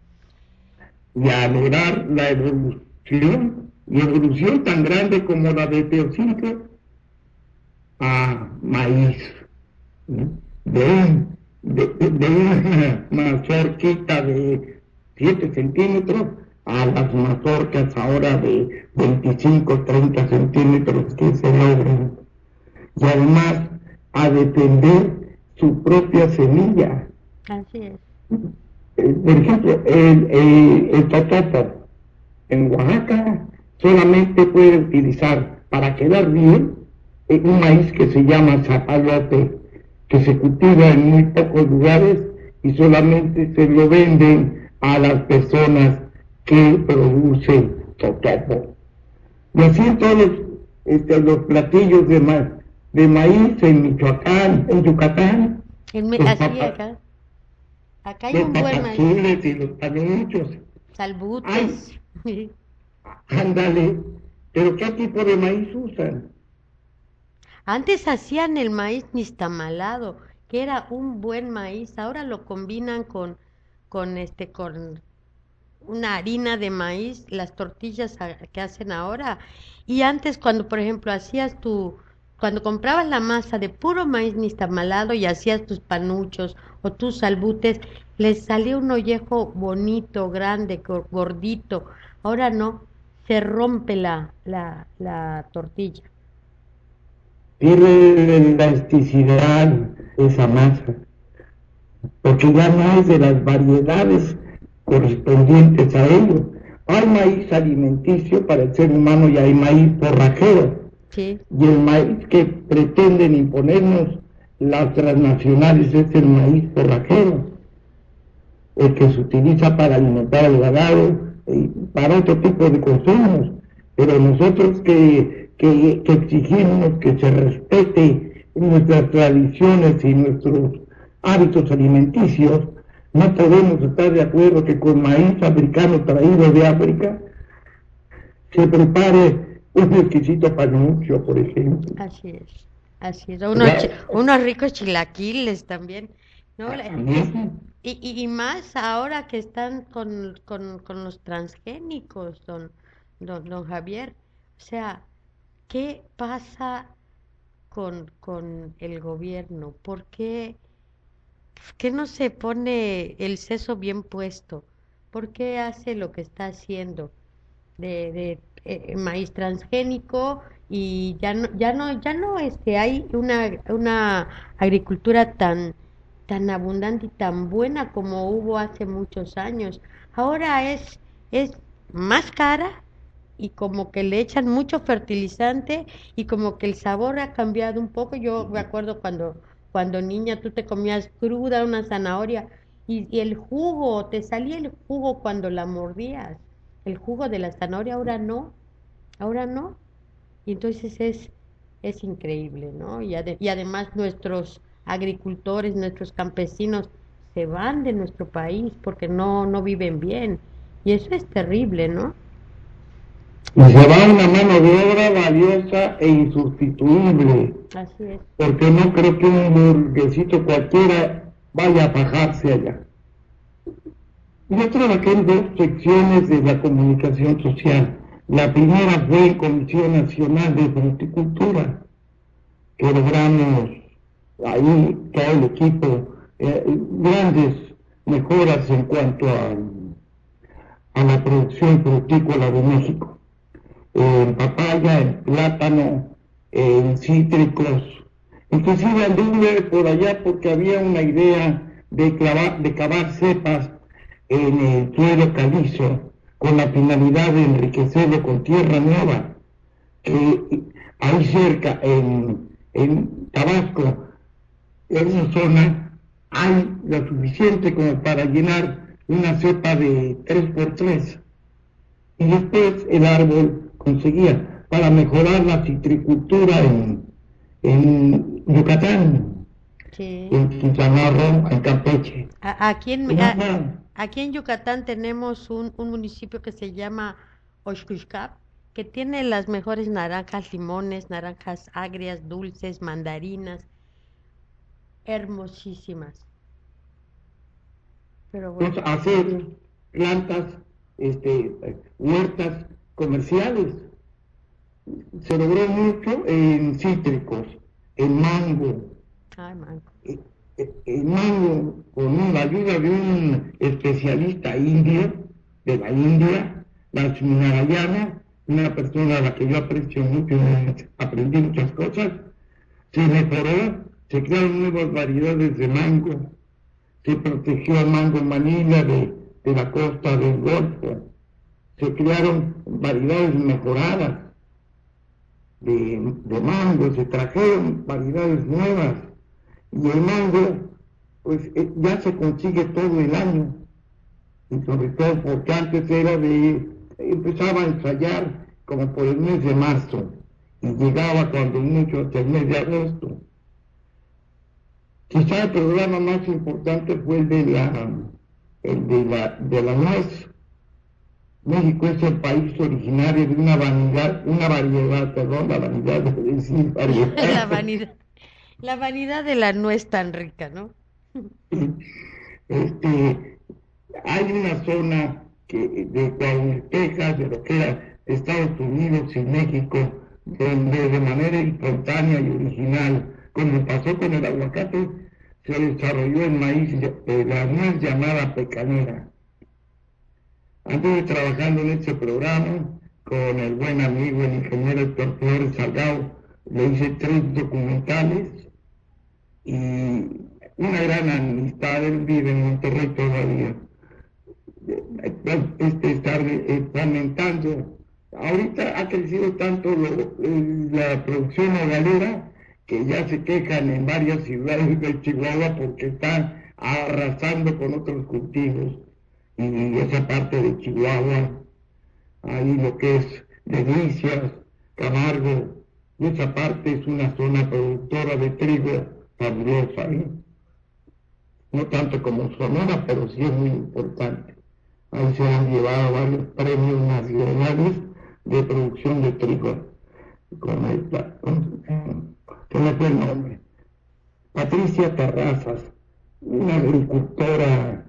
Y a lograr la evolución, y evolución tan grande como la de Teocintla a maíz, ¿no? De, un, de, de una mazorquita de siete centímetros a las mazorcas ahora de veinticinco treinta centímetros que se logran. Y además a defender su propia semilla.
Así es.
Eh, por ejemplo, el, el, el totapa en Oaxaca solamente puede utilizar para quedar bien eh, un maíz que se llama zapalote, que se cultiva en muy pocos lugares y solamente se lo venden a las personas que producen totopo. Y así en todos los, este, los platillos de, ma de maíz en Michoacán, en Yucatán,
En Me-
los,
así
papa
acá, acá hay
los
un buen maíz,
papazules y los panuchos. Ay,
salbutes.
ándale, pero ¿qué tipo de maíz usan?
Antes hacían el maíz nixtamalado, que era un buen maíz. Ahora lo combinan con, con este, con una harina de maíz, las tortillas a- que hacen ahora. Y antes, cuando por ejemplo hacías tu, cuando comprabas la masa de puro maíz nixtamalado y hacías tus panuchos o tus salbutes, les salía un ollejo bonito, grande, gor- gordito. Ahora no, se rompe la, la, la tortilla.
Pierde la elasticidad esa masa. porque ya no hay de las variedades correspondientes a ello. Hay maíz alimenticio para el ser humano y hay maíz forrajero.
Sí.
Y el maíz que pretenden imponernos las transnacionales es el maíz forrajero, el que se utiliza para alimentar al ganado y para otro tipo de consumos. Pero nosotros que, que, que exigimos que se respete nuestras tradiciones y nuestros hábitos alimenticios, no podemos estar de acuerdo que con maíz africano traído de África se prepare un exquisito panucho, por ejemplo.
Así es, así es. Unos, chi- unos ricos chilaquiles también, ¿no? La- Y, y, y más ahora que están con, con, con los transgénicos, don, don, don Javier. O sea, ¿qué pasa con, con el gobierno? ¿Por qué, qué no se pone el seso bien puesto? ¿Por qué hace lo que está haciendo de, de eh, maíz transgénico y ya no, ya no, ya no este, hay una, una agricultura tan, tan abundante y tan buena como hubo hace muchos años? Ahora es, es más cara y como que le echan mucho fertilizante y como que el sabor ha cambiado un poco. Yo me acuerdo cuando, cuando niña tú te comías cruda una zanahoria y, y el jugo, te salía el jugo cuando la mordías, el jugo de la zanahoria. Ahora no, ahora no. Y entonces es, es increíble, ¿no? Y, ade- y además nuestros agricultores, nuestros campesinos se van de nuestro país porque no, no viven bien. Y eso es terrible, ¿no?
Y se va una mano de obra valiosa e insustituible,
Así es.
porque no creo que un burguesito cualquiera vaya a fajarse allá. Yo trabajé en dos secciones de la comunicación social. La primera fue en Comisión Nacional de Fruticultura, que logramos ahí todo el equipo eh, grandes mejoras en cuanto a, a la producción frutícola de México. En papaya, en plátano, en cítricos. Inclusive anduve por allá porque había una idea de, clavar, de cavar cepas en el suelo calizo con la finalidad de enriquecerlo con tierra nueva. Que ahí cerca, en, en Tabasco, en esa zona, hay lo suficiente como para llenar una cepa de tres por tres. Y después el árbol conseguía para mejorar la citricultura en, en Yucatán,
Sí.
en Quintana Roo, en Campeche.
A- Aquí en,
En
a-
una,
aquí en Yucatán tenemos un, un municipio que se llama Oxcuxcap, que tiene las mejores naranjas, limones, naranjas agrias, dulces, mandarinas, hermosísimas. Pero bueno,
pues, hacer plantas, este, huertas comerciales. Se logró mucho en cítricos, en mango,
ay, mango.
eh, eh, en mango con la ayuda de un especialista indio, de la India, Lakshminarayana, una persona a la que yo aprecio mucho, aprendí muchas cosas, se mejoró, se crearon nuevas variedades de mango, se protegió el mango Manila de, de la costa del Golfo, se crearon variedades mejoradas de, de mango, se trajeron variedades nuevas y el mango pues eh, ya se consigue todo el año y sobre todo porque antes era de, empezaba a ensayar como por el mes de marzo y llegaba cuando mucho hasta el mes de agosto. Quizá el programa más importante fue el de la, el de la, de la nuez. México es el país originario de una vanidad, una variedad, perdón, la vanidad de decir
La
variedad.
vanidad, la vanidad de la no es tan rica, ¿no?
Este, hay una zona que, de Coahuila, Texas, de lo que era Estados Unidos y México, donde de manera espontánea y original, como pasó con el aguacate, se desarrolló el maíz, eh, la nuez llamada pecanera. Anduve trabajando en este programa con el buen amigo, el ingeniero Héctor Flores Salgado, le hice tres documentales y una gran amistad, él vive en Monterrey todavía. Este, estar eh, lamentando. Ahorita ha crecido tanto lo, la producción agalera que ya se quejan en varias ciudades de Chihuahua porque están arrasando con otros cultivos. Y esa parte de Chihuahua, ahí lo que es Delicias, Camargo, y esa parte es una zona productora de trigo fabulosa, ¿eh? No tanto como Sonora, pero sí es muy importante. Ahí se han llevado varios premios nacionales de producción de trigo. Con esta, con, ¿qué me fue el nombre? Patricia Terrazas, una agricultora,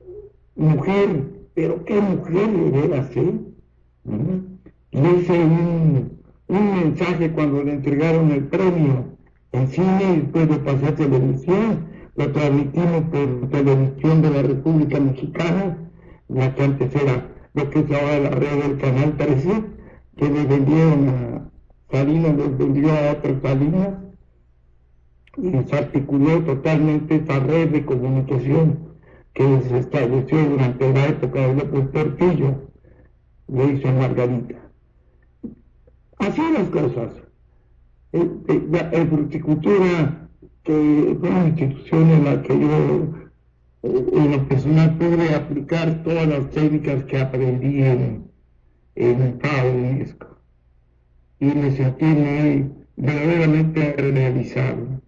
mujer, pero qué mujer de veras, ¿eh? ¿Mm? Le hice un, un mensaje cuando le entregaron el premio en cine y después lo pasé a televisión, lo transmitimos por televisión de la República Mexicana, la que antes era lo que es ahora la red del Canal trece, que le vendieron a Salinas, les vendió a otras Salinas, y se articuló totalmente esa red de comunicación que se estableció durante la época de López Portillo, le hizo Margarita. Así las cosas. El, el, la el fruticultura, que fue una institución en la que yo, en lo personal, pude aplicar todas las técnicas que aprendí en, en FAO UNESCO. Y me sentí muy verdaderamente realizado.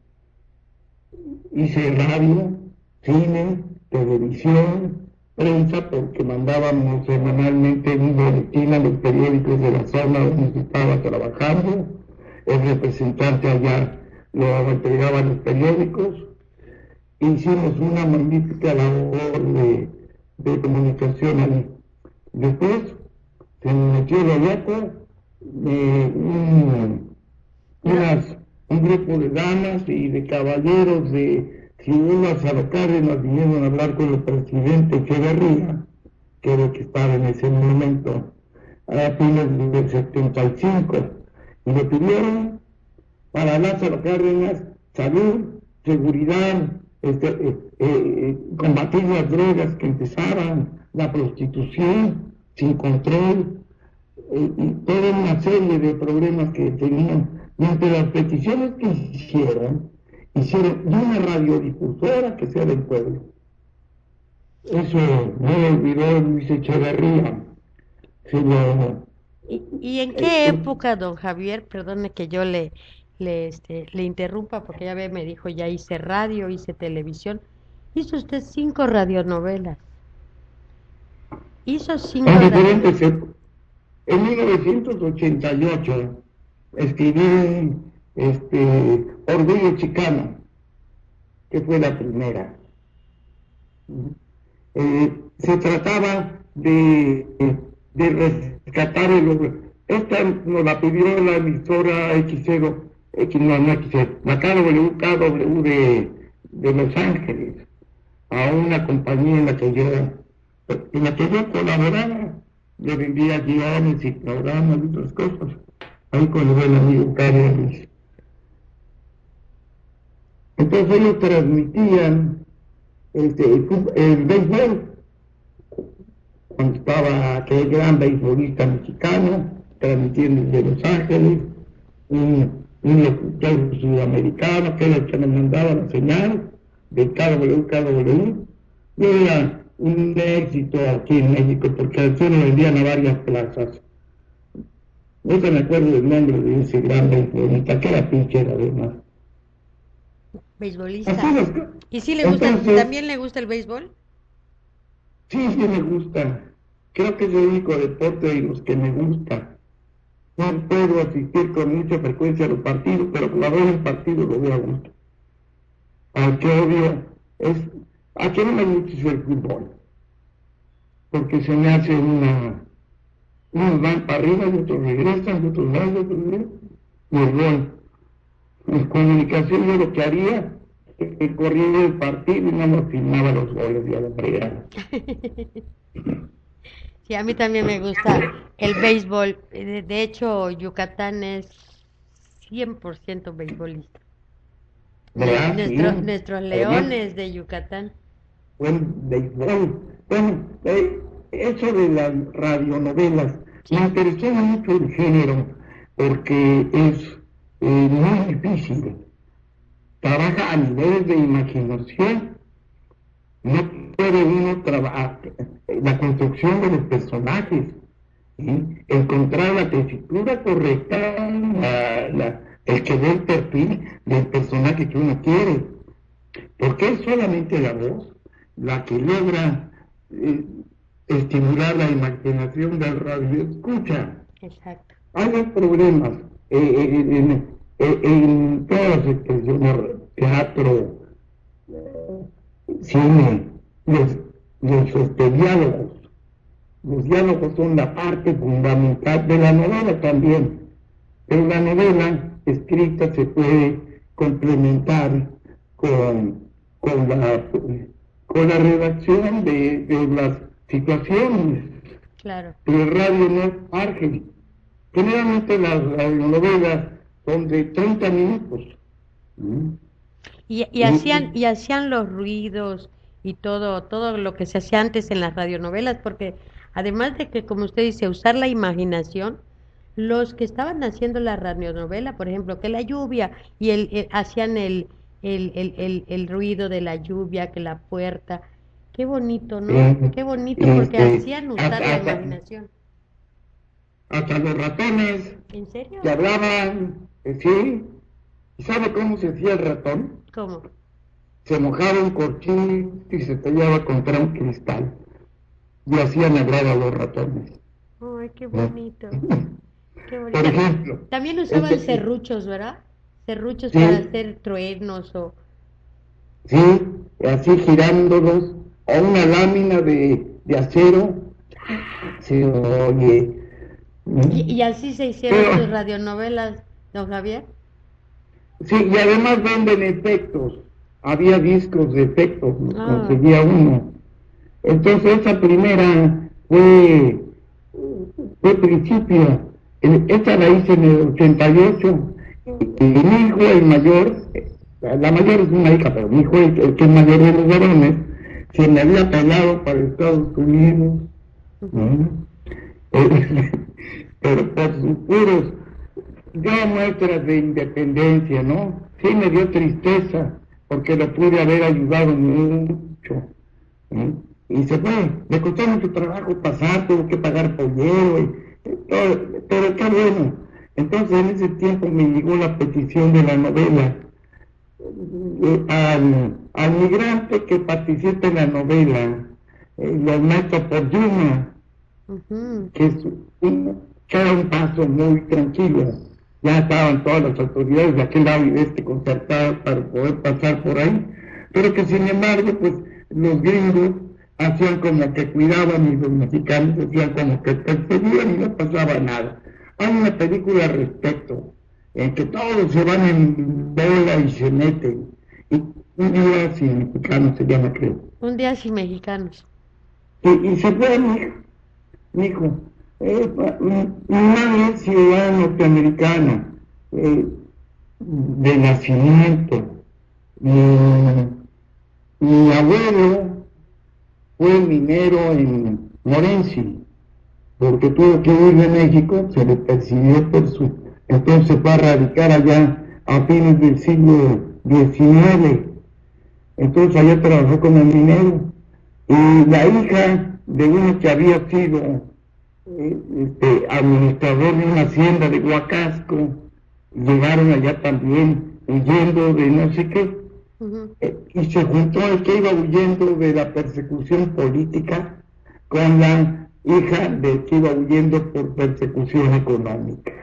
Hice radio, cine, televisión, prensa, porque mandábamos semanalmente un boletín a los periódicos de la zona donde estaba trabajando. El representante allá lo entregaba a los periódicos. Hicimos una magnífica labor de, de comunicación allí. Después se me metió el loco de un, unas, un grupo de damas y de caballeros de Ciudad Lázaro Cárdenas vinieron a hablar con el presidente Echeverría, que era el que estaba en ese momento, a fines del setenta y cinco, y le pidieron para Lázaro Cárdenas salud, seguridad, este, eh, eh, combatir las drogas que empezaban, la prostitución sin control, eh, y toda una serie de problemas que tenían. Y entre las peticiones que hicieron, hicieron una radiodifusora que sea del pueblo. Eso no lo olvidó Luis Echeverría. Se lo,
¿Y, y en qué época, don Javier? Perdone que yo le, le, este, le interrumpa, porque ya ve, me dijo, ya hice radio, hice televisión. Hizo usted cinco radionovelas. Hizo cinco
en
radionovelas.
diferentes épocas. En mil novecientos ochenta y ocho escribí este, Orgullo Chicano, que fue la primera. Eh, se trataba de, de rescatar el... Esta nos la pidió la emisora X cero, X, no, no X cero, la K W K W de, de Los Ángeles, a una compañía en la que yo, en la que yo colaboraba, le vendía guiones y programas y otras cosas, ahí con el buen amigo Carlos Luis. Entonces ellos transmitían este, el, el béisbol, cuando estaba aquel gran beisbolista mexicano, transmitiendo desde Los Ángeles, un, un locutor sudamericano, que era el que nos mandaba la señal de K W K W, y era un éxito aquí en México, porque al sur lo vendían a varias plazas. No se me acuerdo del nombre de ese gran beisbolista, que era pitcher además.
Beisbolista.
Así es.
¿Y sí le gusta,
Entonces,
también le gusta el béisbol?
sí, sí me gusta. Creo que es el único deporte de los que me gusta. No puedo asistir con mucha frecuencia a los partidos, pero cuando veo el partido lo veo a gusto. Al que odio es... A que no me gusta es el fútbol. Porque se me hace una... Unos van para arriba y otros regresan, y otros van, y otros regresan. Y el gol. En comunicación yo lo que haría es que corría el partido y no me filmaba los goles de la fregada.
Sí, a mí también me gusta el béisbol. De, de hecho, Yucatán es cien por ciento beisbolista. Le-
¿verdad? Sí.
nuestro- nuestros
Además,
leones de Yucatán.
buen béisbol. Bueno, eh, eso de las radionovelas, me
Sí,
interesó mucho el género, porque es eh, muy difícil. Trabaja a niveles de imaginación. No puede uno trabajar la construcción de los personajes, ¿sí? Encontrar la tesitura correcta, la- la- el que dé el perfil del personaje que uno quiere, porque es solamente la voz la que logra eh, estimular la imaginación del radio escucha.
exacto.
Hay dos problemas eh, eh, en, en- en todas las expresiones: teatro, cine, los, los este, diálogos. Los diálogos son la parte fundamental de la novela también, pero la novela escrita se puede complementar con, con, la, con la redacción de, de las situaciones.
Claro.
Pero el radio no es margen. Generalmente las radionovelas son de treinta minutos. ¿Mm?
Y, y hacían,
Y,
y hacían los ruidos y todo, todo lo que se hacía antes en las radionovelas, porque además de que, como usted dice, usar la imaginación, los que estaban haciendo la radionovela, por ejemplo, que la lluvia, y el, el- hacían el, el, el, el, el ruido de la lluvia, que la puerta, qué bonito, ¿no?
eh,
Qué bonito, porque
este,
hacían usar
hasta,
la
hasta,
imaginación.
hasta los ratones
¿En
que
serio?
hablaban, eh, sí. ¿Y sabe cómo se hacía el ratón?
¿Cómo?
Se mojaba un corchito y se tallaba contra un cristal. Y hacían hablar a los ratones.
Ay, qué
¿No?
bonito, qué
Por
bonito.
ejemplo,
También usaban
este,
serruchos, ¿verdad? Serruchos para
sí,
hacer truenos o...
sí, así girándolos a una lámina de, de acero, se oye.
Y,
¿No?
y así se hicieron sus
Pero,
radionovelas, don Javier.
sí, y además venden efectos. Había discos de efectos,
Ah,
conseguía uno. Entonces esa primera fue, fue principio. El- Esta la hice en el ochenta y ocho. Y mi hijo, el mayor, eh, la mayor es una hija, pero mi hijo, el, el que es mayor de los varones, se me había pelado para Estados Unidos.
ujú.
¿No? Eh, pero por sus puros, dio muestras de independencia, ¿no? Sí me dio tristeza, porque lo pude haber ayudado mucho. ¿Eh? Y se fue, me costó mucho trabajo pasar, tuvo que pagar pollero, y, y todo, pero qué bueno. Entonces en ese tiempo me llegó la petición de la novela, eh, al, al migrante que participe en la novela, eh, lo meto por Yuma,
Ujú.
que es un, que era un paso muy tranquilo. Ya estaban todas las autoridades de aquel lado y de este concertadas para poder pasar por ahí, pero que sin embargo, pues los gringos hacían como que cuidaban y los mexicanos hacían como que perseguían y no pasaba nada. Hay una película al respecto, en que todos se van en bola y se meten. Y un día sin mexicanos se llama, creo.
Un día sin mexicanos.
Y, y se fue mi hijo, mi hijo. Eh, pa- mi, mi madre es ciudadana norteamericana, eh, de nacimiento. Mi, mi abuelo fue minero en Morenci, porque tuvo que huir de México, se le persiguió por su... Entonces fue a radicar allá a fines del siglo diecinueve. Entonces allá trabajó como minero. Y la hija de uno que había sido eh, este, administrador de una hacienda de Huacasco, llegaron allá también huyendo de no sé qué,
Ujú.
eh, y se juntó el que iba huyendo de la persecución política con la hija del que iba huyendo por persecución económica.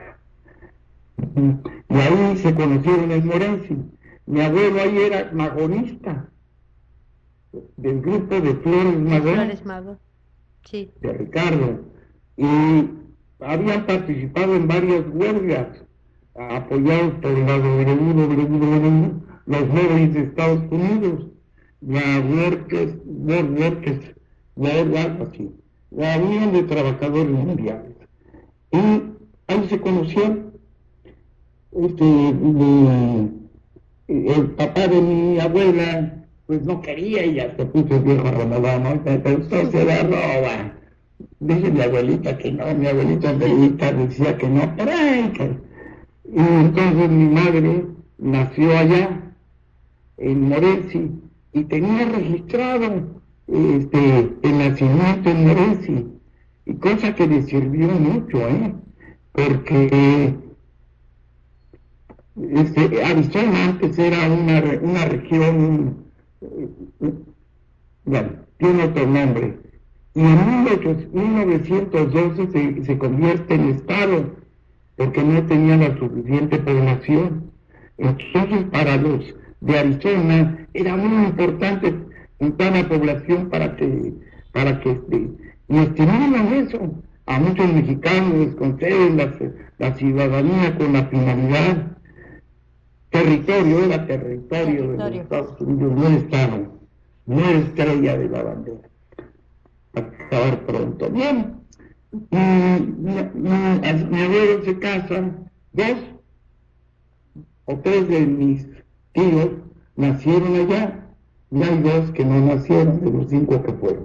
Y ahí se conocieron en Morenci. Mi abuelo ahí era magonista del grupo de Flores
De
Magón,
Flores Mago. Sí.
de Ricardo, y habían participado en varias huelgas apoyados por la W W W, los jóvenes de Estados Unidos, la Workers, World Workers, World, algo así, la Unión de Trabajadores Mundiales. Y ahí se conocieron, este, de- el papá de mi abuela, pues no quería y ya se puso el viejo renovado, ¿no? Pero usted se la roba. Dice mi abuelita que no, mi abuelita Angelita decía que no, pero ay, que... Y entonces mi madre nació allá, en Morenci, y tenía registrado este, el nacimiento en Morenci, y cosa que le sirvió mucho, ¿eh? Porque este, Arizona antes era una, una región, eh, bueno, tiene otro nombre, y en mil novecientos doce se, se convierte en estado, porque no tenía la suficiente población. Entonces, para los de Arizona era muy importante juntar la población para que, para que, este, y estimulan eso. A muchos mexicanos les conceden la, la ciudadanía con la finalidad. Territorio, era territorio, territorio de los Estados Unidos, no estado, no estrella de la bandera. Acabar pronto. Bien. Y mi, mi, mi abuelo se casan, dos o tres de mis tíos nacieron allá, y hay dos que no nacieron, de los cinco que fueron.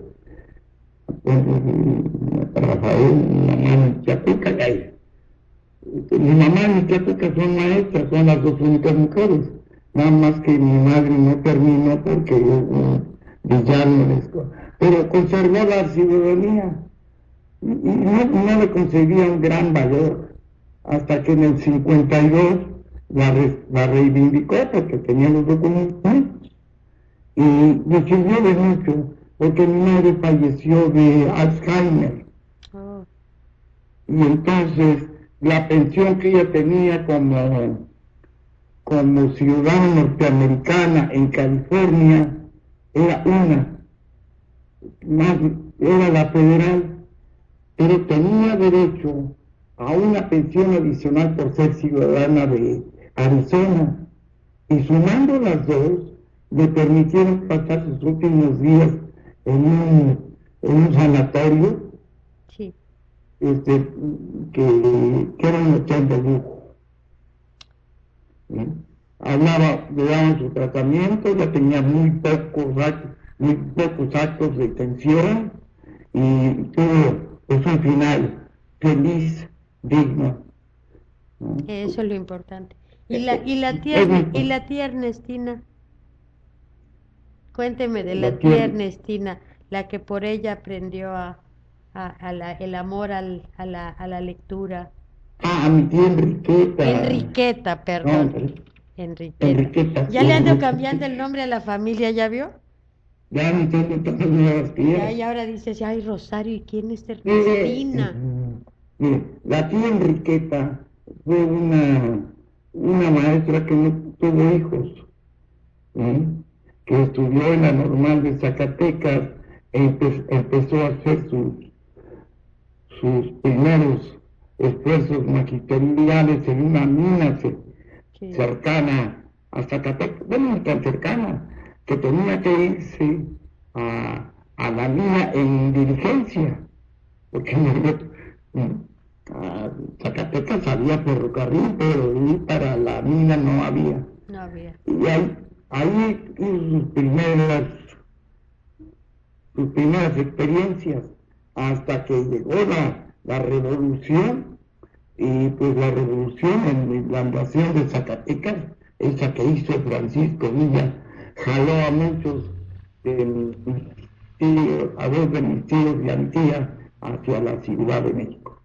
Rafael, mi mamá, mi Chapuca, y ahí. Mi mamá y mi Chapuca son maestras, son las dos únicas mujeres, nada más que mi madre no terminó porque un villano les... pero conservó la ciudadanía. Y no, no le concebía un gran valor, hasta que en el cincuenta y dos la, re, la reivindicó porque tenía los documentos, y me sirvió de mucho, porque mi madre falleció de Alzheimer, oh. Y entonces la pensión que ella tenía como, como ciudadana norteamericana en California era una, más, era la federal, pero tenía derecho a una pensión adicional por ser ciudadana de Arizona, y sumando las dos, le permitieron pasar sus últimos días en un, en un sanatorio, sí. este, que, que era un hotel de lujo. ¿Sí? Hablaba, le daban su tratamiento, ya tenía muy pocos actos, muy pocos actos de tensión, y tuvo es un final feliz, digno.
¿No? Eso es lo importante. ¿Y la, y la, tía, y la tía Ernestina? Cuénteme de la, la tía, tía Ernestina, la que por ella aprendió a, a, a la, el amor al, a, la, a la lectura.
Ah, a mi tía Enriqueta.
Enriqueta, perdón. No, Enriqueta.
Enriqueta.
Ya le ando cambiando el nombre a la familia, ¿ya vio?
Ya me tengo tantas nuevas tías.
Ya, y ahora dices, ay, Rosario, ¿y quién es Ernestina?
Mire, la tía Enriqueta fue una, una maestra que no tuvo hijos, ¿eh? Que estudió en la normal de Zacatecas e empe empezó a hacer sus, sus primeros esfuerzos magisteriales en una mina ce sí. cercana a Zacatecas, bueno, no tan cercana, que tenía que irse a, a la mina en diligencia, porque no, a Zacatecas había ferrocarril, pero ir para la mina no había.
No había.
Y ahí, ahí sus primeras, sus primeras experiencias, hasta que llegó la, la revolución, y pues la revolución en la invasión de Zacatecas, esa que hizo Francisco Villa, jaló a muchos de mis tíos, a dos de mis tíos y a mi tía hacia la Ciudad de México.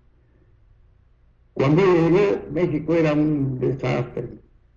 Cuando llegó, México era un desastre,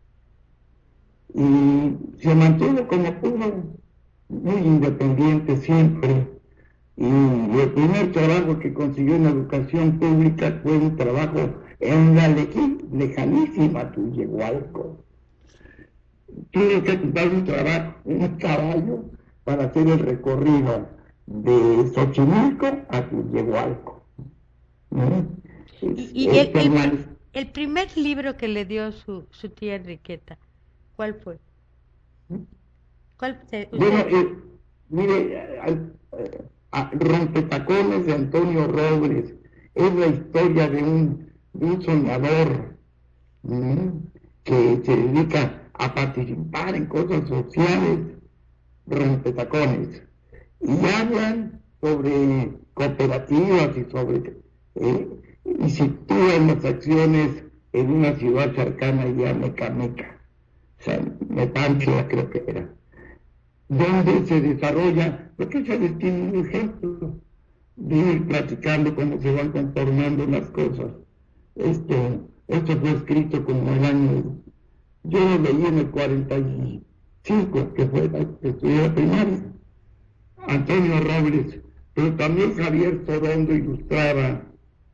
y se mantuvo como pudo, muy independiente siempre, y el primer trabajo que consiguió en la educación pública fue un trabajo en la lejanísima Tullehualco. Tuve que comprar un trabajo, un caballo, para hacer el recorrido de Xochimilco a Tullehualco. ¿No?
Y, y el, el, el primer libro que le dio su, su tía Enriqueta, ¿cuál fue? ¿Cuál se, usted...
Bueno, eh, mire, eh, eh, Rompetacones de Antonio Robles es la historia de un, de un soñador, ¿sí? Que se dedica a participar en cosas sociales, rompetacones. Y hablan sobre cooperativas y sobre, eh, y sitúan las acciones en una ciudad cercana y a Mecameca, o sea, Nepantla creo que era, donde se desarrolla, porque ese les tiene un ejemplo de ir platicando cómo se van contornando las cosas. Esto, esto fue escrito como el año, yo lo leí en el cuarenta y cinco, que fue la que estudié la primaria, Antonio Robles, pero también Javier Sorondo ilustraba,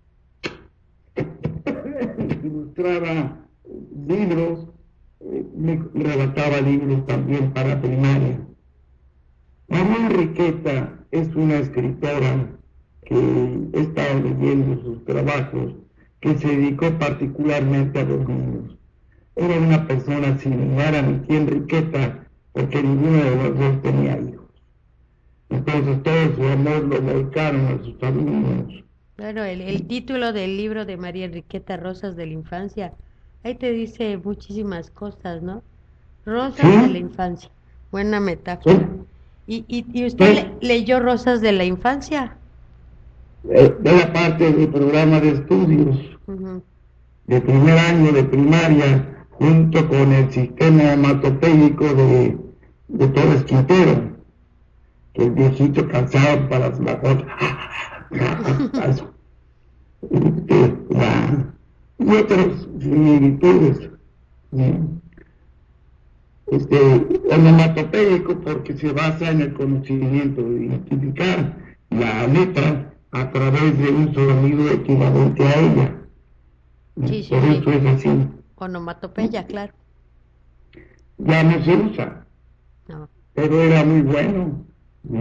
ilustraba libros, eh, me relataba libros también para primaria. María Enriqueta es una escritora que he estado leyendo sus trabajos, que se dedicó particularmente a los niños. Era una persona similar a mi tía Enriqueta, porque ninguno de los dos tenía hijos. Entonces todo su amor lo volcaron a sus alumnos.
Bueno, el, el título del libro de María Enriqueta, Rosas de la Infancia, ahí te dice muchísimas cosas, ¿no? Rosas de la
¿Sí?
Infancia, buena
¿Sí?
metáfora. ¿Y, y, y usted le-
¿Sí?
leyó Rosas de la Infancia?
Eh, de la parte del programa de estudios
Ujú.
de primer año de primaria, junto con el sistema onomatopéyico de, de Torres Quintero, que el viejito cansado para las majotas, eso, este, la- y otras similitudes, ¿no? Este, onomatopéyico porque se basa en el conocimiento de identificar la letra a través de un sonido equivalente a ella.
Sí, sí,
Por
sí,
eso es así.
onomatopeya, claro.
Ya no se usa,
No.
pero era muy bueno. ¿No?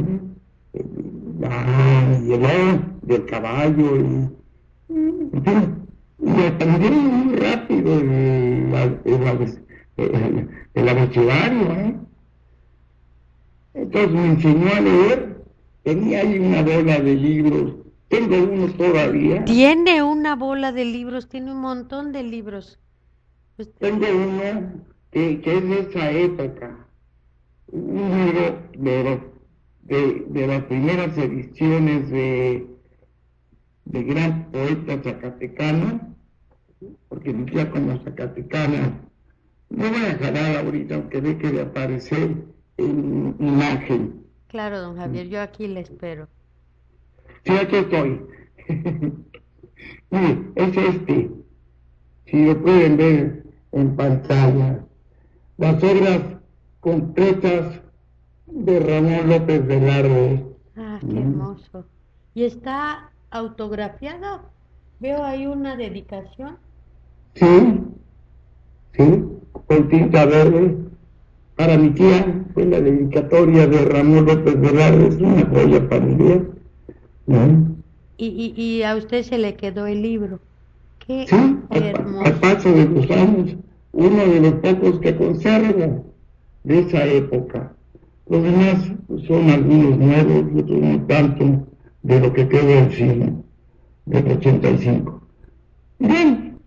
La llevó del caballo y, en fin, y aprendí muy rápido el, el, el, el abecedario, ¿eh? Entonces me enseñó a leer, tenía ahí una bola de libros, tengo uno todavía,
Tiene una bola de libros, tiene un montón de libros. Pues,
tengo uno que, que es de esa época, un libro de, los- de, de las primeras ediciones de, de gran poeta zacatecano, porque vivía como zacatecana. No voy a jalar ahorita, aunque deje de aparecer en imagen.
claro, don Javier, yo aquí le espero.
Sí, aquí estoy. Mire, es este, si lo pueden ver en pantalla, las obras completas de Ramón López Velarde.
Ah, qué
Mm.
hermoso. ¿Y está autografiado? Veo ahí una dedicación.
Sí, sí, con tinta verde. Para mi tía fue la dedicatoria de Ramón López Velarde, es una joya familiar. ¿No?
Y, y, y a usted se le quedó el libro. Qué
Sí, al, pa- al
hermoso.
paso de los años, uno de los pocos que conservo de esa época. Los demás pues, son algunos nuevos, otros no tanto, de lo que quedó del cine, del ochenta y cinco. Bien,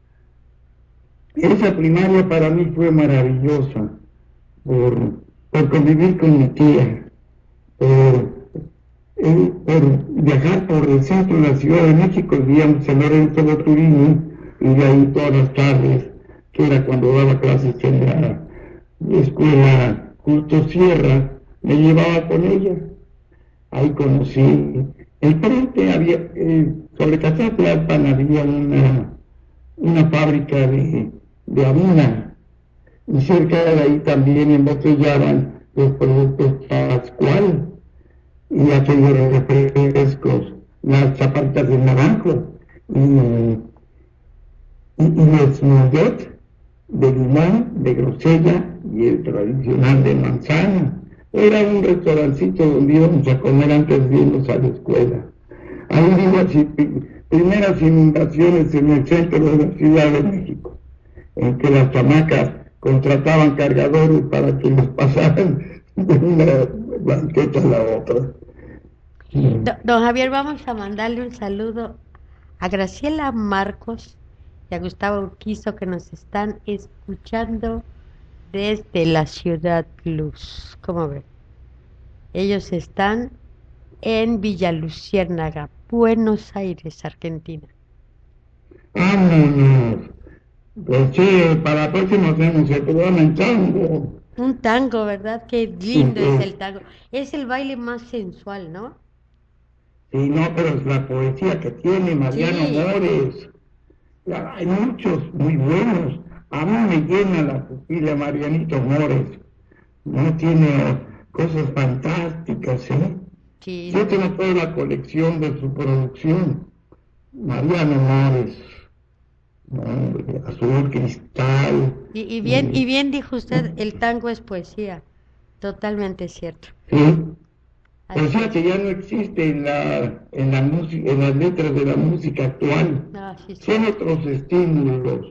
esa primaria para mí fue maravillosa, por, por convivir con mi tía, por, eh, por viajar por el centro de la Ciudad de México, vivíamos en Lorenzo de Turini, y de ahí todas las tardes, que era cuando daba clases en la escuela Justo Sierra, me llevaba con ella. Ahí conocí, enfrente había, eh, sobre Casatlalpan había una, una fábrica de, de harina, y cerca de ahí también embotellaban los productos Pascual y aquellos refrescos, las chaparritas de naranjo y, y, y los nugget de limón, de grosella y el tradicional de manzana. Era un restaurancito donde íbamos a comer antes de irnos a la escuela. Ahí vino las primeras inundaciones en el centro de la Ciudad de México, en que las chamacas contrataban cargadores para que los pasaran de una banqueta a la otra.
Do- don Javier, vamos a mandarle un saludo a Graciela Marcos y a Gustavo Urquizo que nos están escuchando desde la Ciudad Luz. ¿Cómo ven? Ellos están en Villa Luciérnaga, Buenos Aires, Argentina.
Vámonos. Pues sí, para la próxima hacemos el programa en tango.
Un tango, ¿verdad? Qué lindo es el tango. Es el baile más sensual, ¿no?
Sí, no, pero es la poesía que tiene Mariano
Sí.
Mores. Ya, hay muchos muy buenos. A mí me llena la pupila Marianito Mores. No tiene cosas fantásticas, ¿eh?
Sí,
Yo
no.
tengo toda la colección de su producción. Mariano Mores. Hombre, Azul Cristal.
Y, y bien, y
eh,
bien dijo usted, el tango es poesía. Totalmente cierto.
sí.
Así
Poesía
es.
que ya no existe en la, en la música, en las letras de la música actual.
Ah, sí, sí.
Son otros estímulos,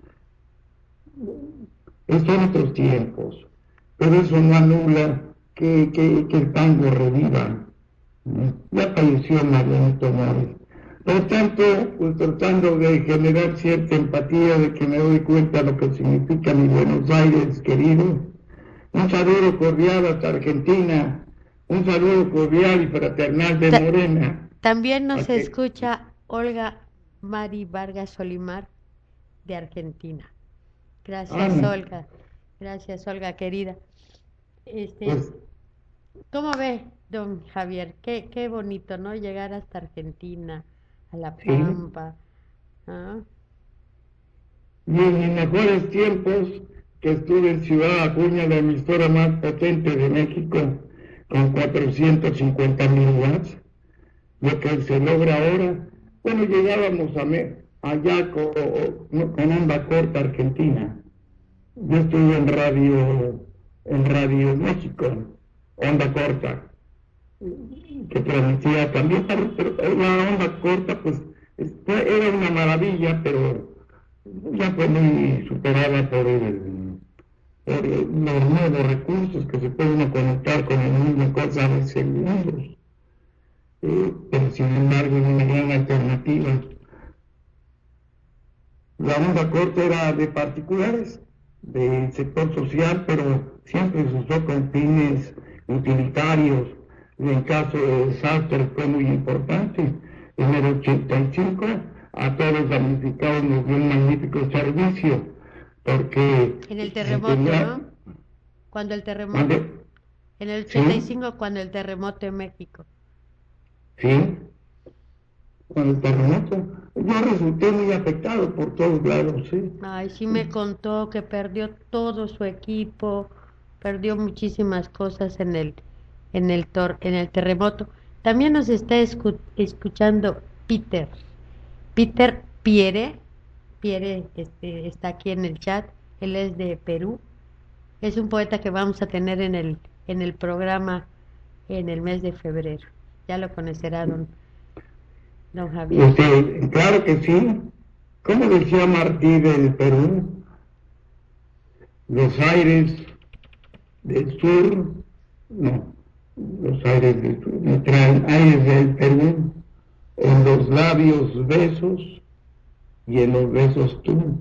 son otros tiempos, pero eso no anula que, que, que el tango reviva. ¿No? Ya falleció Marianito Mores. Por tanto, pues tratando de generar cierta empatía, de que me doy cuenta de lo que significa mi Buenos Aires querido. Un saludo cordial hasta Argentina, un saludo cordial y fraternal de
Ta-
Morena.
también
A
nos
que,
escucha Olga Mari Vargas Olimar de Argentina.
ah,
Gracias,
no,
Olga. Gracias, Olga, querida. Este,
pues
¿cómo ve, don Javier? Qué, qué bonito, ¿no? Llegar hasta Argentina, a La
sí.
Pampa. ¿Ah?
Y en mis mejores tiempos, que estuve en Ciudad Acuña, la emisora más potente de México, con cuatrocientos cincuenta mil watts, lo que se logra ahora, bueno, llegábamos a me, allá con, con onda corta Argentina. Yo estuve en radio, en Radio México, onda corta, que transmitía también, pero la onda corta, pues, era una maravilla, pero ya fue muy superada por, el, por el, los nuevos recursos que se pueden conectar con el mundo en cosas de segundos. Eh, pero sin embargo es una gran alternativa. La onda corta era de particulares, del sector social, pero siempre se usó con fines utilitarios. En caso de desastre fue muy importante. En el ochenta y cinco a todos los damnificados nos dio un magnífico servicio, porque
En el
se
terremoto,
tenía...
¿no? Cuando el terremoto.
¿Mande?
En el
¿Sí?
ochenta y cinco, cuando el terremoto en México.
¿Sí? Con el terremoto. Yo resulté muy afectado por todos lados, ¿sí?
Ay, sí me contó que perdió todo su equipo, perdió muchísimas cosas en el, en el tor- en el terremoto. También nos está escu- escuchando Peter. Peter Pierre, Pierre este, está aquí en el chat. Él es de Perú. Es un poeta que vamos a tener en el, en el programa en el mes de febrero. Ya lo conocerá don, don Javier.
Este, claro que sí. ¿Cómo decía Martí del Perú? Los aires del sur, no, los aires del sur, me traen aires del Perú, en los labios besos y en los besos tú.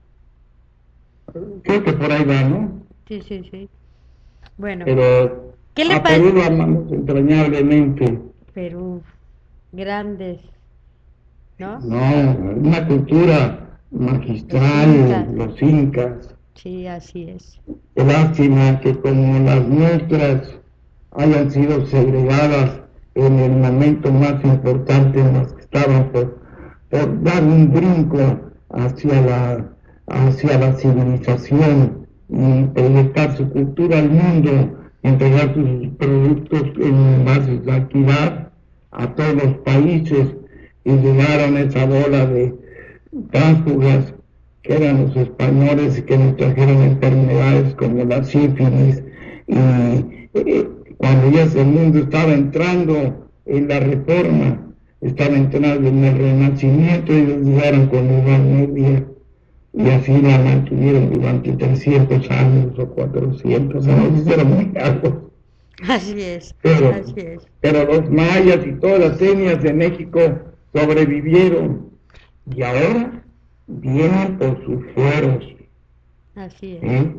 Creo que por ahí va, ¿no?
Sí, sí, sí. Bueno,
Pero
¿qué le
a Perú
parece?
lo amamos entrañablemente.
Perú, grandes, ¿no?
No, una cultura
Los
magistral,
incas,
los incas.
sí, así es.
Qué lástima que como las nuestras hayan sido segregadas en el momento más importante en los que estaban por, por dar un brinco hacia la, hacia la civilización y proyectar su cultura al mundo, entregar sus productos en bases de equidad a todos los países y llegaron a esa bola de tránsfugas que eran los españoles y que nos trajeron enfermedades como la sífilis y eh, cuando ya el mundo estaba entrando en la reforma, estaba entrando en el renacimiento, ellos llegaron con la Edad Media y así la mantuvieron durante trescientos años o cuatrocientos años, eran muy largos.
Así es,
Pero,
así es.
pero los mayas y todas las etnias de México sobrevivieron y ahora vienen por sus fueros.
Así es.
¿Sí?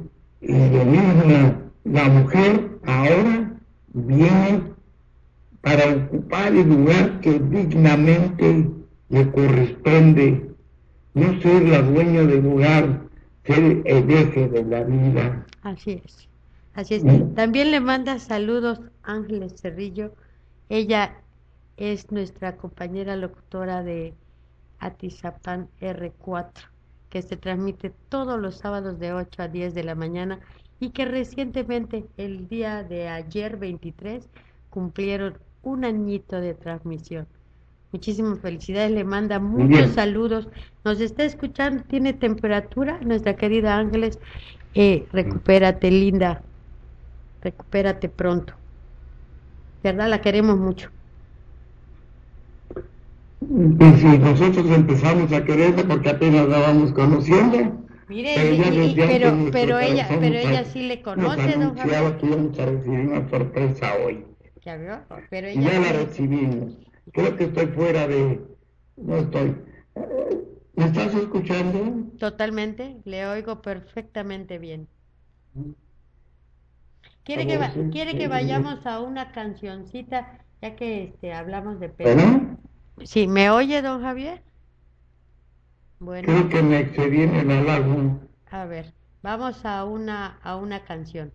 y venir la mujer ahora viene para ocupar el lugar que dignamente le corresponde, no ser la dueña del lugar, ser el eje de la vida.
Así es, así es.
¿Sí?
También le manda saludos Ángeles Cerrillo. Ella es nuestra compañera locutora de Atizapán R cuatro, que se transmite todos los sábados de ocho a diez de la mañana y que recientemente, el día de ayer veintitrés, cumplieron un añito de transmisión. Muchísimas felicidades, le manda muchos
Bien.
saludos. Nos está escuchando, tiene temperatura, nuestra querida Ángeles. Eh, recupérate, linda. Recupérate pronto. ¿Verdad? La queremos mucho.
Pues si nosotros empezamos a quererla porque apenas la vamos conociendo,
Mire,
pero,
y-
ya
y-
desde
y-
antes
pero,
nuestro
pero ella,
corazón
pero
nos
ella
a-
sí le
nos
conoce, don
anunciaba
Javier.
que íbamos a recibir una sorpresa hoy.
¿Ya vio? Pero
Y
ella
ya la
sí.
recibimos. Creo que estoy fuera de... No estoy. Eh, ¿Me estás escuchando?
Totalmente, le oigo perfectamente bien. ¿Quiere
A
que,
ver,
va-
sí,
quiere
sí,
que
sí.
vayamos a una cancioncita, ya que este, hablamos de pelo?
¿Bueno?
Sí, ¿me oye, don Javier? Bueno,
Creo que me excedí en el halago.
a ver, vamos a una, a una canción.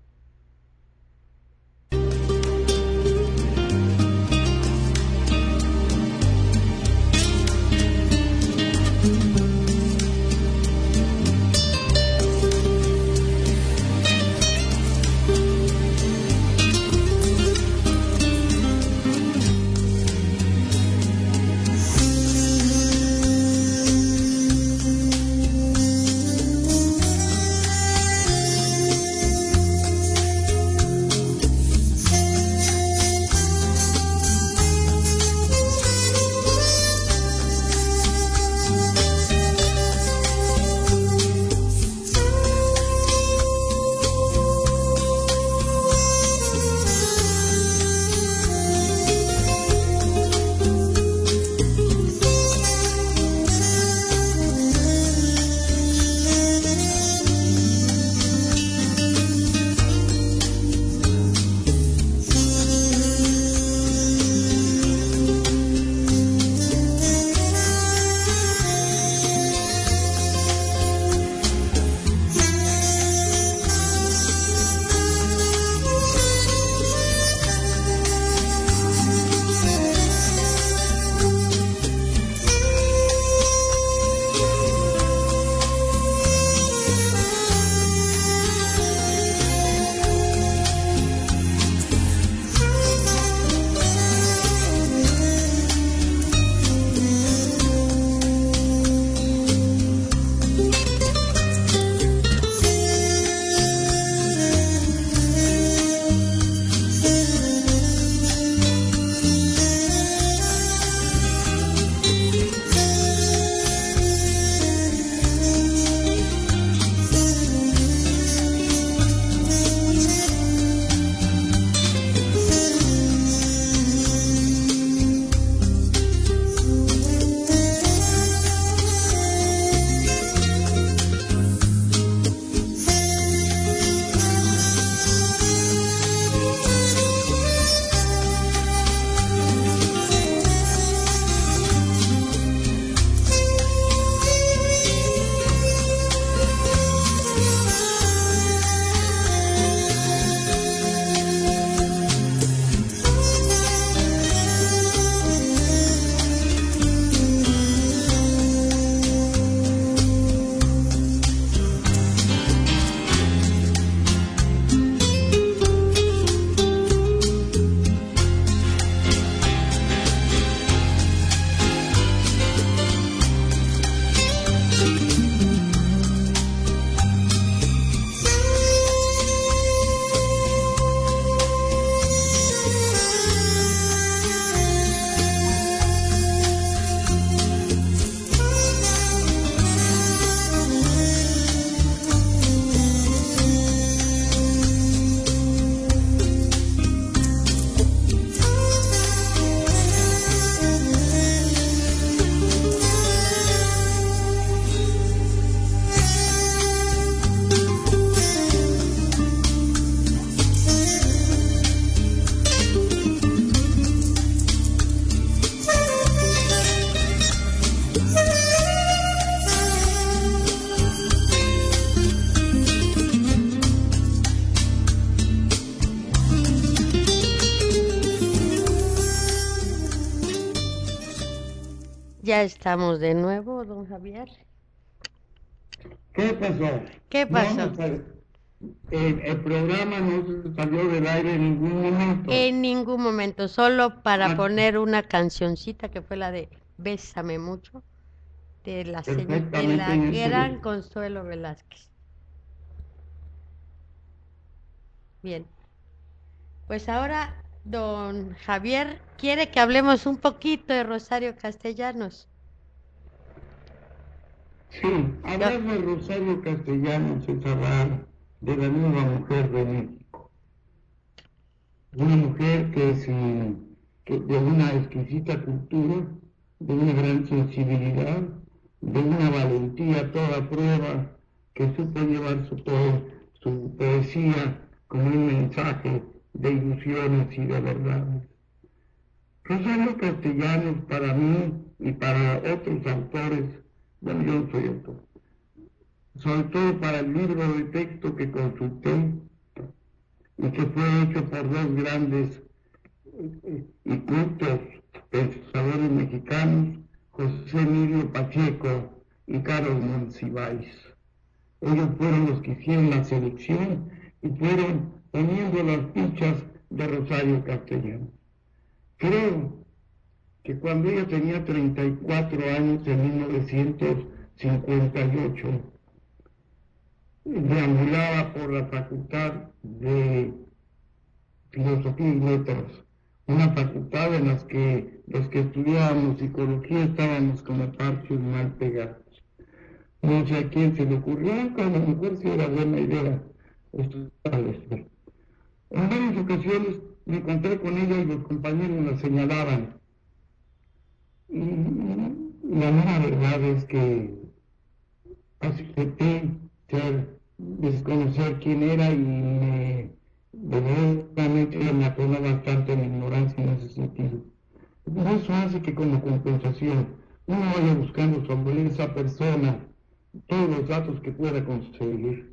Ya estamos de nuevo, don Javier.
¿Qué pasó?
¿Qué pasó?
No, no sal- el, el programa no se salió del aire en ningún momento.
En ningún momento, solo para
Ah,
poner una cancioncita que fue la de Bésame mucho, de la, señ- de
perfectamente
la
en el
gran
periodo.
Consuelo Velázquez. Bien, pues ahora don Javier quiere que hablemos un poquito de Rosario Castellanos.
Sí,
Yo,
hablar de Rosario Castellanos es hablar de la nueva mujer de México. Una mujer que es eh, que de una exquisita cultura, de una gran sensibilidad, de una valentía a toda prueba, que supo llevar su, po- su poesía como un mensaje de ilusiones y de verdades. Rosario Castellanos para mí y para otros autores, bueno, yo no soy autor, sobre todo para el libro de texto que consulté y que fue hecho por dos grandes y cultos pensadores mexicanos, José Emilio Pacheco y Carlos Monsiváis. Ellos fueron los que hicieron la selección y fueron poniendo las fichas de Rosario Castellanos. Creo que cuando ella tenía treinta y cuatro años en mil novecientos cincuenta y ocho, deambulaba por la Facultad de Filosofía y Letras, una facultad en la que los que estudiábamos psicología estábamos como parches mal pegados. No sé a quién se le ocurrió, que a lo mejor sí era buena idea estudiar esto. En varias ocasiones me encontré con ella y los compañeros la señalaban. Y la mera verdad es que acepté ser, desconocer quién era y me, verdaderamente me apenó bastante mi ignorancia en ese sentido. Eso hace que como compensación uno vaya buscando sobre esa persona todos los datos que pueda conseguir.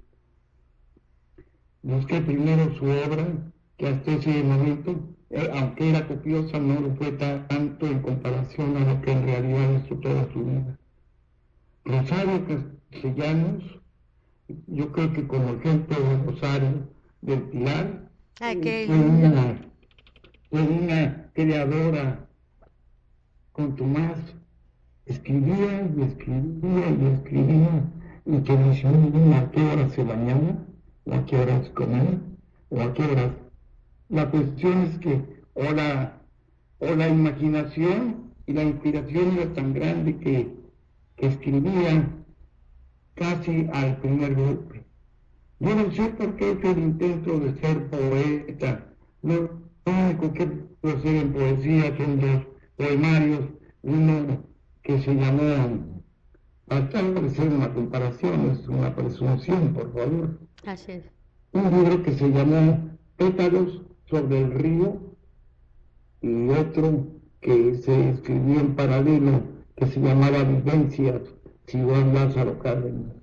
Busqué primero su obra, que hasta ese momento, eh, aunque era copiosa, no lo fue tanto en comparación a lo que en realidad es toda su vida. Rosario Castellanos, yo creo que como ejemplo de Rosario del Pilar,
ay,
eh,
qué
fue
linda.
una, fue una creadora contumaz, escribía y escribía y escribía, y que ni a qué hora se bañaba, o a qué horas comía, o a qué horas. La cuestión es que o la, o la imaginación y la inspiración era tan grande que, que escribía casi al primer golpe. Yo no sé por qué he hecho el intento de ser poeta. Lo único que puedo hacer en poesía son dos poemarios, uno que se llamó, tratar de ser una comparación, es una presunción, por favor,
Así es.
un libro que se llamó Pétalos sobre el río y otro que se escribió en paralelo que se llamaba Vivencias, Ciudad Lázaro Cárdenas.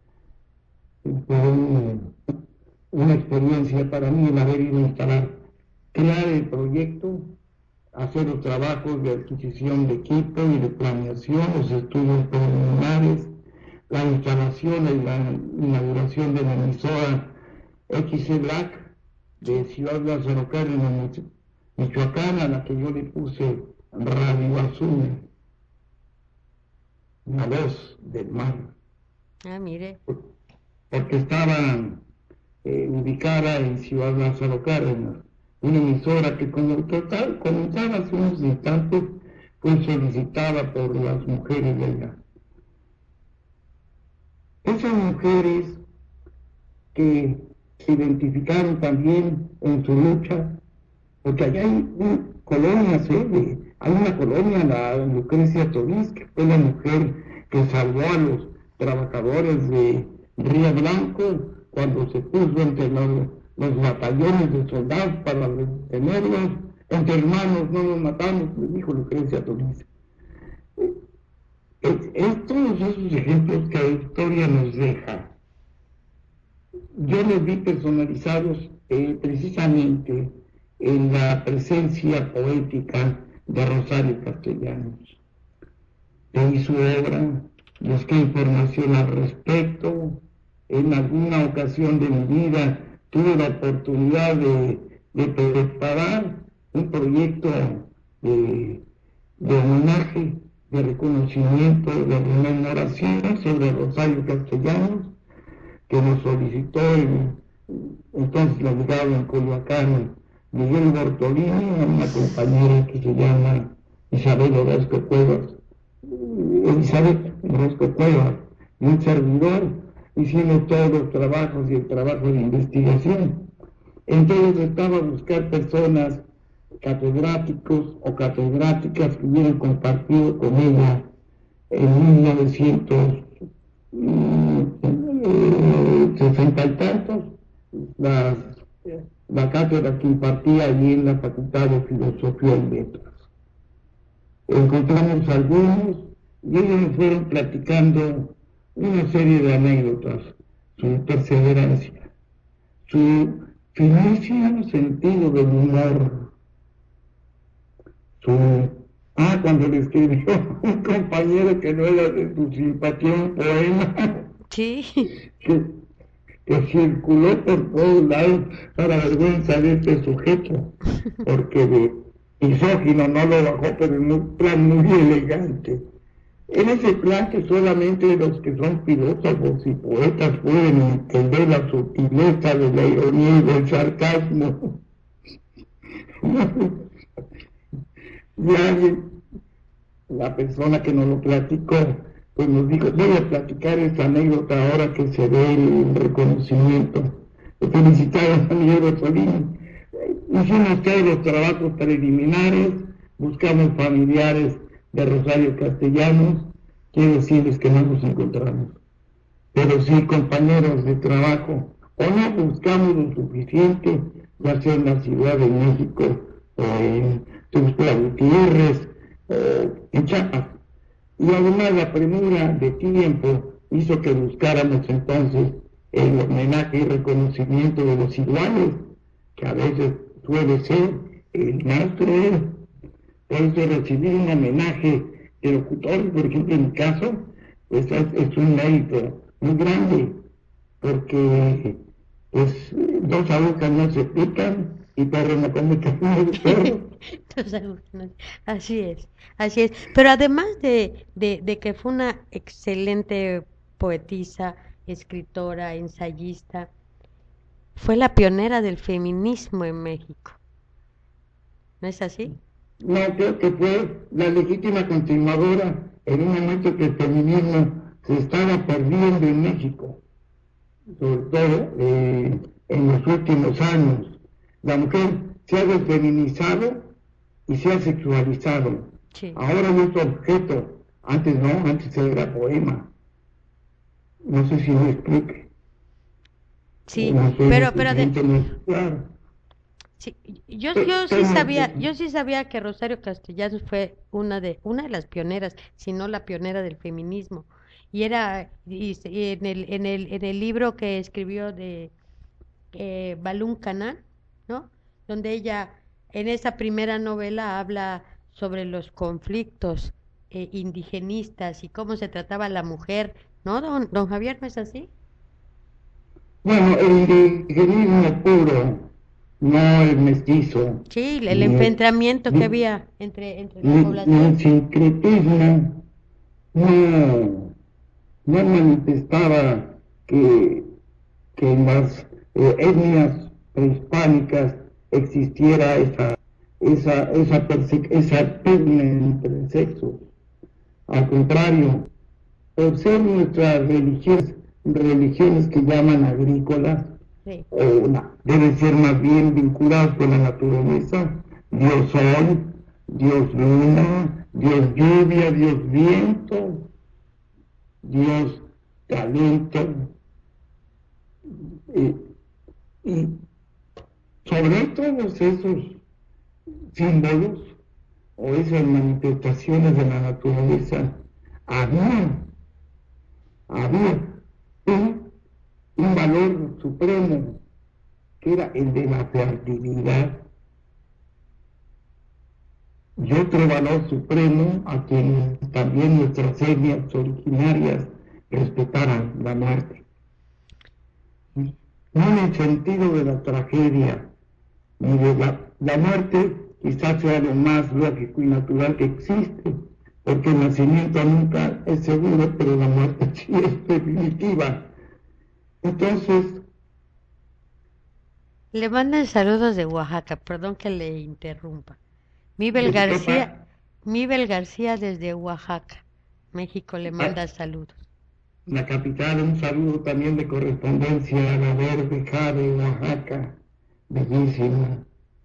Fue un, una experiencia para mí el haber ido a instalar, crear el proyecto, hacer los trabajos de adquisición de equipo y de planeación, los estudios preliminares, la instalación y la inauguración de la emisora X C Black de Ciudad Lázaro Cárdenas, Michoacán, a la que yo le puse Radio Azul, la voz del mar,
Ah, mire.
porque estaba eh, ubicada en Ciudad Lázaro Cárdenas, una emisora que como total comenzaba hace unos instantes, fue solicitada por las mujeres de allá. Esas mujeres que se identificaron también en su lucha, porque allá hay un, colonias, ¿eh? De, hay una colonia, la Lucrecia Torís, que fue la mujer que salvó a los trabajadores de Río Blanco cuando se puso entre los, los batallones de soldados para detenerlos. Entre hermanos no nos matamos, le dijo Lucrecia Torís. Es, es todos esos ejemplos que la historia nos deja. Yo los vi personalizados eh, precisamente en la presencia poética de Rosario Castellanos. leí su obra, busqué información al respecto. En alguna ocasión de mi vida tuve la oportunidad de, de preparar un proyecto de, de homenaje, de reconocimiento, de rememoración sobre Rosario Castellanos, que nos solicitó el entonces delegado en Coyoacán, Miguel Bortolini, a una compañera que se llama Isabel Orozco Cuevas, Elizabeth Orozco Cuevas, y un servidor. Hicimos todos los trabajos y el trabajo de investigación. Entonces estaba a buscar personas, catedráticos o catedráticas que hubieran compartido con ella en mil novecientos sesenta y tantos las, la cátedra que impartía allí en la Facultad de Filosofía y Letras. Encontramos algunos y ellos nos fueron platicando una serie de anécdotas, su perseverancia, su finísimo sentido del humor, su... Ah, cuando le escribió un compañero que no era de su simpatía un poema,
Sí.
que, que circuló por todos lados para vergüenza de este sujeto, porque de misógino no lo bajó, pero en un plan muy elegante. En ese plan que solamente los que son filósofos y poetas pueden entender la sutileza de la ironía y del sarcasmo. Y alguien, la persona que nos lo platicó, pues nos dijo, voy a platicar esta anécdota ahora que se ve el reconocimiento. Le felicitaron a Miguel Bortolini. Hicimos todos los trabajos preliminares, buscamos familiares de Rosario Castellanos, quiero decirles que no nos encontramos, pero sí compañeros de trabajo, o no buscamos lo suficiente, ya sea en la Ciudad de México o en Tuxtla Gutiérrez o en Chiapas. Y además la premura de tiempo hizo que buscáramos entonces el homenaje y reconocimiento de los iguales, que a veces suele ser el maestro. Por eso recibir un homenaje de locutores, por ejemplo, en mi caso, pues es, es un mérito muy grande, porque pues dos agujas no se pican y perro no come carne de perro.
Así es, así es. Pero además de, de, de que fue una excelente poetisa, escritora, ensayista, fue la pionera del feminismo en México. ¿No es así?
No, creo que fue la legítima continuadora en un momento que el feminismo se estaba perdiendo en México, sobre todo eh, en los últimos años. La mujer se ha desfeminizado y se ha sexualizado.
Sí.
Ahora no es objeto, antes no, antes era poema. No sé si me explique.
Sí,
no
pero, pero de,
no, claro.
sí, yo, yo sí sabía, yo sí sabía que Rosario Castellanos fue una de, una de las pioneras, si no la pionera del feminismo. Y era, y, y en el, en el, en el libro que escribió de eh, Balún Canán, ¿no? Donde ella, en esa primera novela, habla sobre los conflictos eh, indigenistas y cómo se trataba a la mujer, ¿no, don, don Javier, no es así?
Bueno, el indigenismo puro, no el mestizo.
Sí, el enfrentamiento que había entre, entre la
El
población.
sincretismo no, no manifestaba que, que en las eh, etnias prehispánicas existiera esa, esa, esa, esa pugna entre sexos. Al contrario, por ser nuestras religiones, religiones que llaman agrícolas,
Sí.
o una, deben ser más bien vinculadas con la naturaleza, Dios sol, Dios luna, Dios lluvia, Dios viento, Dios talento, y, y sobre todos esos símbolos o esas manifestaciones de la naturaleza, había, había un, un valor supremo que era el de la fertilidad. y otro valor supremo a quien también nuestras etnias originarias respetaran la muerte. No en el sentido de la tragedia, ni de la, la muerte quizás sea lo más lógico y natural que existe, porque el nacimiento nunca es seguro, pero la muerte sí es definitiva. Entonces,
Le mandan saludos de Oaxaca, perdón que le interrumpa. Mibel
¿de qué
García,
pasa?
Mibel García desde Oaxaca, México le
La,
manda saludos.
la capital, un saludo también de correspondencia a la verde Jade, Oaxaca, bellísima.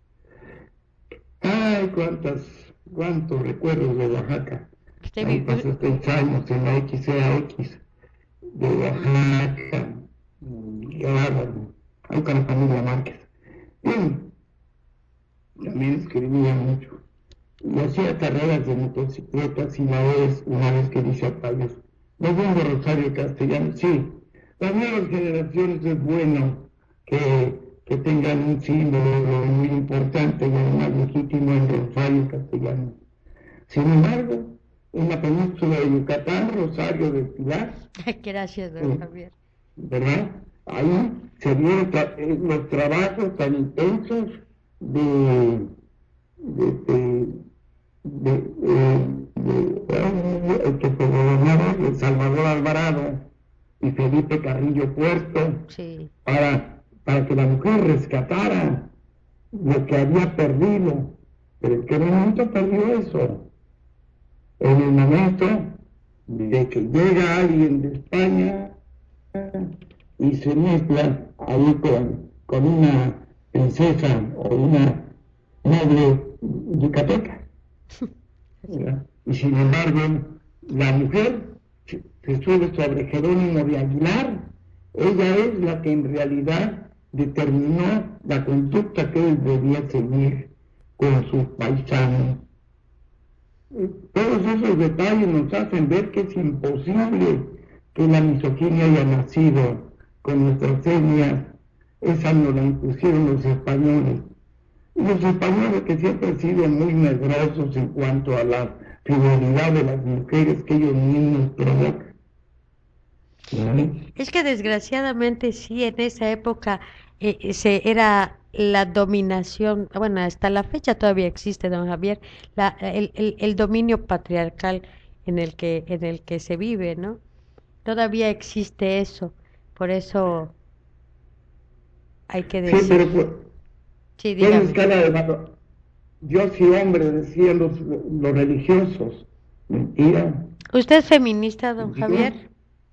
Ay, cuántas, cuántos recuerdos de Oaxaca.
Usted
Ahí
vivió,
pasé seis años en la X E A X de Oaxaca, y qué bárbaro. Ahí con la familia Márquez. Bien, también escribía mucho. Y hacía carreras de motocicletas y la vez, una vez que dice a Pablo, no vengo Rosario Castellano, sí, las nuevas generaciones es bueno que, que tengan un símbolo muy importante y además legítimo en Rosario Castellano. Sin embargo, en la península de Yucatán, Rosario de Pilar,
gracias, don
eh,
Javier.
¿verdad? Ahí se vieron tra- eh, los trabajos tan intensos de, de, de, de, eh, de, eh, el que se gobernaba, de Salvador Alvarado y Felipe Carrillo Puerto,
Sí,
para, para que la mujer rescatara lo que había perdido. Pero ¿en qué momento perdió eso? En el momento de que llega alguien de España y se mezcla ahí con, con una princesa o una noble yucateca. ¿Verdad? Y sin embargo, la mujer se se sube sobre Jerónimo de Aguilar. Ella es la que en realidad determinó la conducta que él debía seguir con sus paisanos. Todos esos detalles nos hacen ver que es imposible que la misoginia haya nacido con nuestras etnias. Esa nos la impusieron los españoles. Y los españoles que siempre han sido muy medrosos en cuanto a la fidelidad de las mujeres que ellos mismos provocan.
Eh,
¿Vale?
Es que desgraciadamente sí, en esa época eh, eh, se era la dominación, bueno, hasta la fecha todavía existe, don Javier, la, el, el, el dominio patriarcal en el que, en el que se vive, ¿no? Todavía existe eso, por eso hay que
Sí,
decir,
pero pues,
sí,
fue en
dígame.
escala de valor. Yo sí hombre, decían los, los religiosos. Mentira.
¿Usted es feminista, don
Dios,
Javier?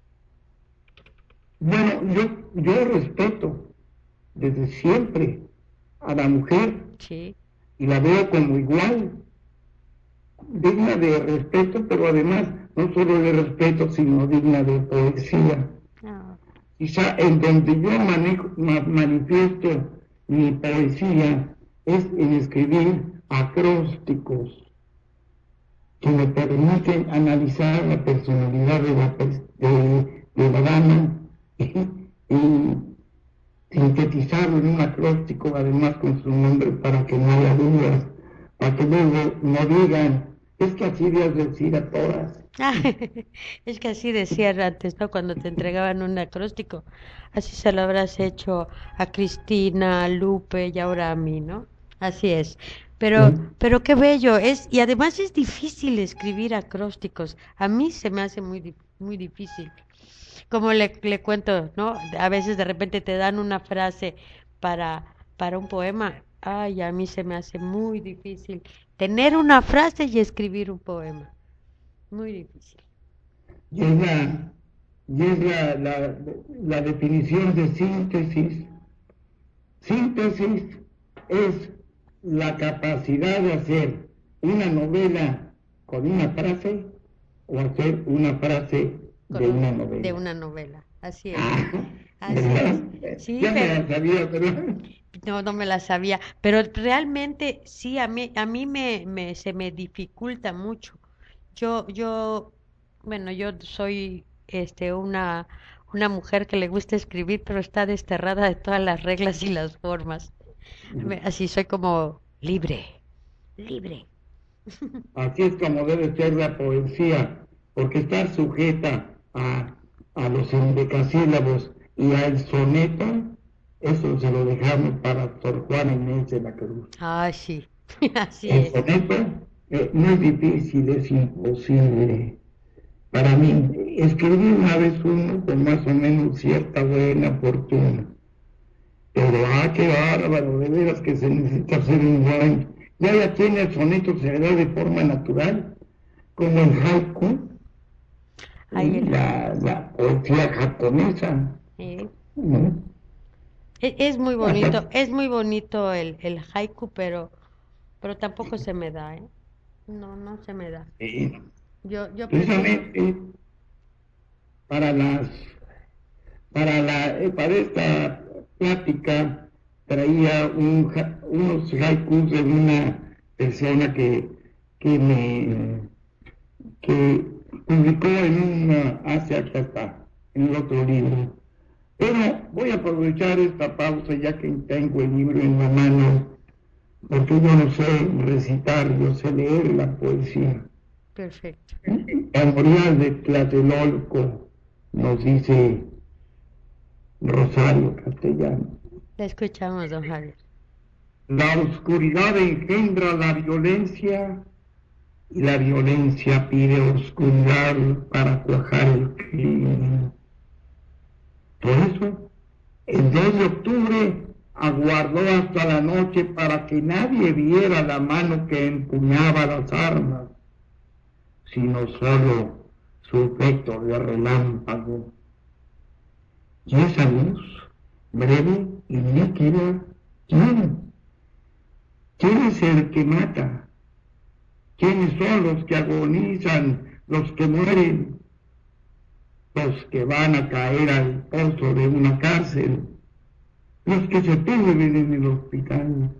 bueno, yo, yo respeto desde siempre a la mujer
Sí.
y la veo como igual, digna de respeto, pero además no solo de respeto, sino digna de poesía.
Ah,
Quizá en donde yo manejo, ma- manifiesto mi poesía es en escribir acrósticos que me permiten analizar la personalidad de la, pers- de, de la dama y, y sintetizarlo en un acróstico, además con su nombre, para que no haya dudas, para que luego no digan, es que así debes decir a todas.
Ah, es que así decían antes, ¿no? Cuando te entregaban un acróstico, así se lo habrás hecho a Cristina, a Lupe y ahora a mí, ¿no? Así es. Pero,
¿Sí?
pero qué bello es, y además es difícil escribir acrósticos. A mí se me hace muy, di- muy difícil. Como le, le cuento, ¿no? A veces de repente te dan una frase para, para un poema. Ay, a mí se me hace muy difícil tener una frase y escribir un poema. Muy difícil.
Y es la, y es la, la, la definición de síntesis. Síntesis es la capacidad de hacer una novela con una frase o hacer una frase
Con
de
un-
una
de
novela.
una novela. Así es,
Ah,
así es.
¿verdad?
Sí,
Ya me
pero
la sabía, pero
no, no me la sabía. Pero realmente sí, a mí, a mí me, me, se me dificulta mucho. Yo, yo, bueno, yo soy, este, una, una mujer que le gusta escribir, pero está desterrada de todas las reglas y las formas. Me- Así soy como libre, libre.
Así es como debe ser la poesía, porque está sujeta a, a los endecasílabos y al soneto, eso se lo dejamos para Sor Juana Inés de la Cruz.
Ah, sí, así
El
es.
soneto eh, no es difícil, es imposible. Para mí, escribí una vez uno con más o menos cierta buena fortuna, pero ah, qué bárbaro, de veras que se necesita hacer un buen. Ya ya tiene el soneto, se le da de forma natural, como el haiku,
Ahí
¿sí?
el
la,
haiku.
la poesía japonesa,
Sí.
¿no?
E- Es muy bonito,
Hasta,
es muy bonito el, el haiku, pero, pero tampoco se me da, ¿eh? No, no se me da.
eh,
Yo, yo prefiero.
precisamente para las, para la, eh, para esta plática traía un, ja- unos haikus de una persona que, que me que publicó en una hace acá está, en el otro libro. Pero voy a aprovechar esta pausa ya que tengo el libro en la mano, porque yo no sé recitar, yo sé leer la poesía.
Perfecto.
Memorial de Tlatelolco, nos dice Rosario Castellano.
Le escuchamos, don Javier.
La oscuridad engendra la violencia y la violencia pide oscuridad para cuajar el crimen. Por eso, el dos de octubre aguardó hasta la noche para que nadie viera la mano que empuñaba las armas, sino solo su efecto de relámpago. Y esa luz, breve y líquida, ¿quién? ¿Quién es el que mata? ¿Quiénes son los que agonizan, los que mueren, los que van a caer al pozo de una cárcel, los que se pierden en el hospital,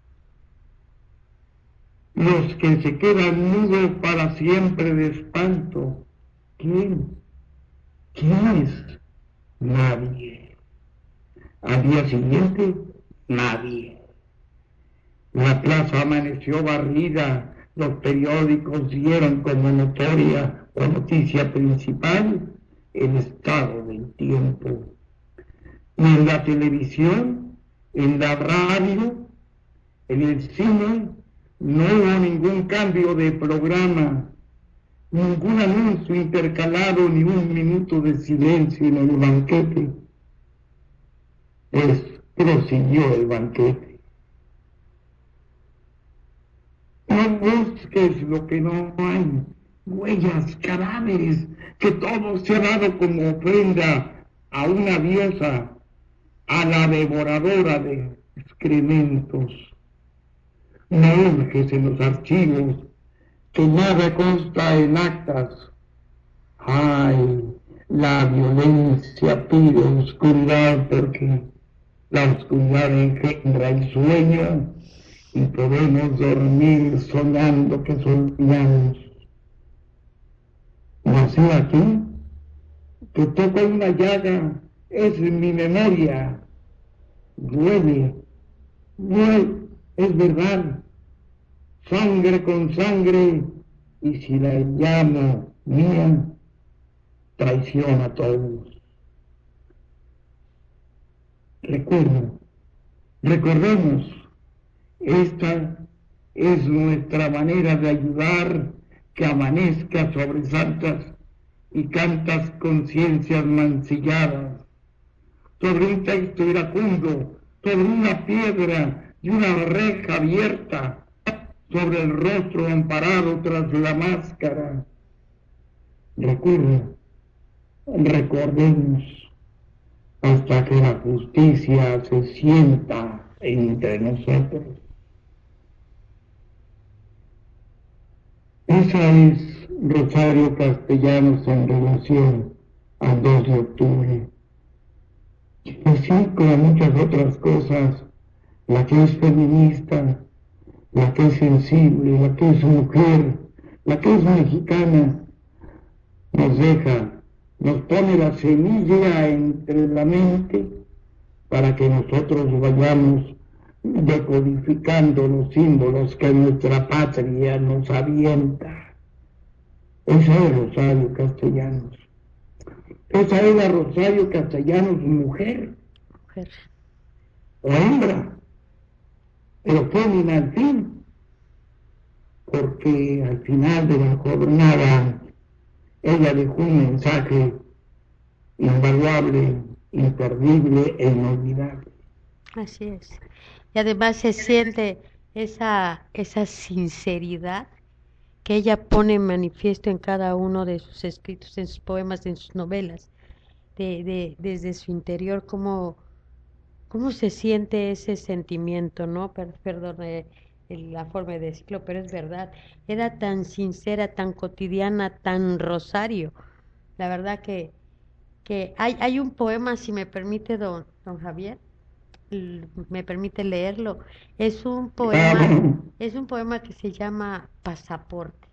los que se quedan mudos para siempre de espanto? ¿Quién? ¿Quién es? Nadie. Al día siguiente, nadie. La plaza amaneció barrida, los periódicos dieron como notoria o noticia principal el estado del tiempo. Y en la televisión, en la radio, en el cine, no hubo ningún cambio de programa, ningún anuncio intercalado, ni un minuto de silencio en el banquete. Pues prosiguió el banquete. No busques lo que no hay, huellas, cadáveres, que todo se ha dado como ofrenda a una diosa, a la devoradora de excrementos. No urges en los archivos, que nada consta en actas. Ay, la violencia pide oscuridad porque la oscuridad engendra el sueño y podemos dormir soñando que soñamos. Nací aquí, que toca una llaga, es mi memoria, duele, duele, es verdad, sangre con sangre, y si la llamo mía, traiciona a todos. Recuerdo, recordemos, esta es nuestra manera de ayudar que amanezca sobre santas y cantas conciencias mancilladas, sobre un texto iracundo, sobre una piedra y una reja abierta, sobre el rostro amparado tras la máscara. Recuerda, recordemos hasta que la justicia se sienta entre nosotros. Esa es Rosario Castellanos en relación al dos de octubre. Así como muchas otras cosas, la que es feminista, la que es sensible, la que es mujer, la que es mexicana, nos deja, nos pone la semilla entre la mente para que nosotros vayamos decodificando los símbolos que nuestra patria nos avienta. Esa es Rosario Castellanos. Esa es la Rosario Castellanos mujer,
mujer.
o hembra, pero fémina al fin, porque al final de la jornada ella dejó un mensaje invaluable, imperdible e inolvidable.
Así es. Y además se siente esa, esa sinceridad que ella pone en manifiesto en cada uno de sus escritos, en sus poemas, en sus novelas, de, de, desde su interior, cómo, cómo se siente ese sentimiento, ¿no? Per- Perdón, eh, el- la forma de decirlo, pero es verdad. Era tan sincera, tan cotidiana, tan Rosario. La verdad que, que hay, hay un poema, si me permite, don, don Javier, l- me permite leerlo. Es un poema,
Claro.
es un poema que se llama Pasaporte.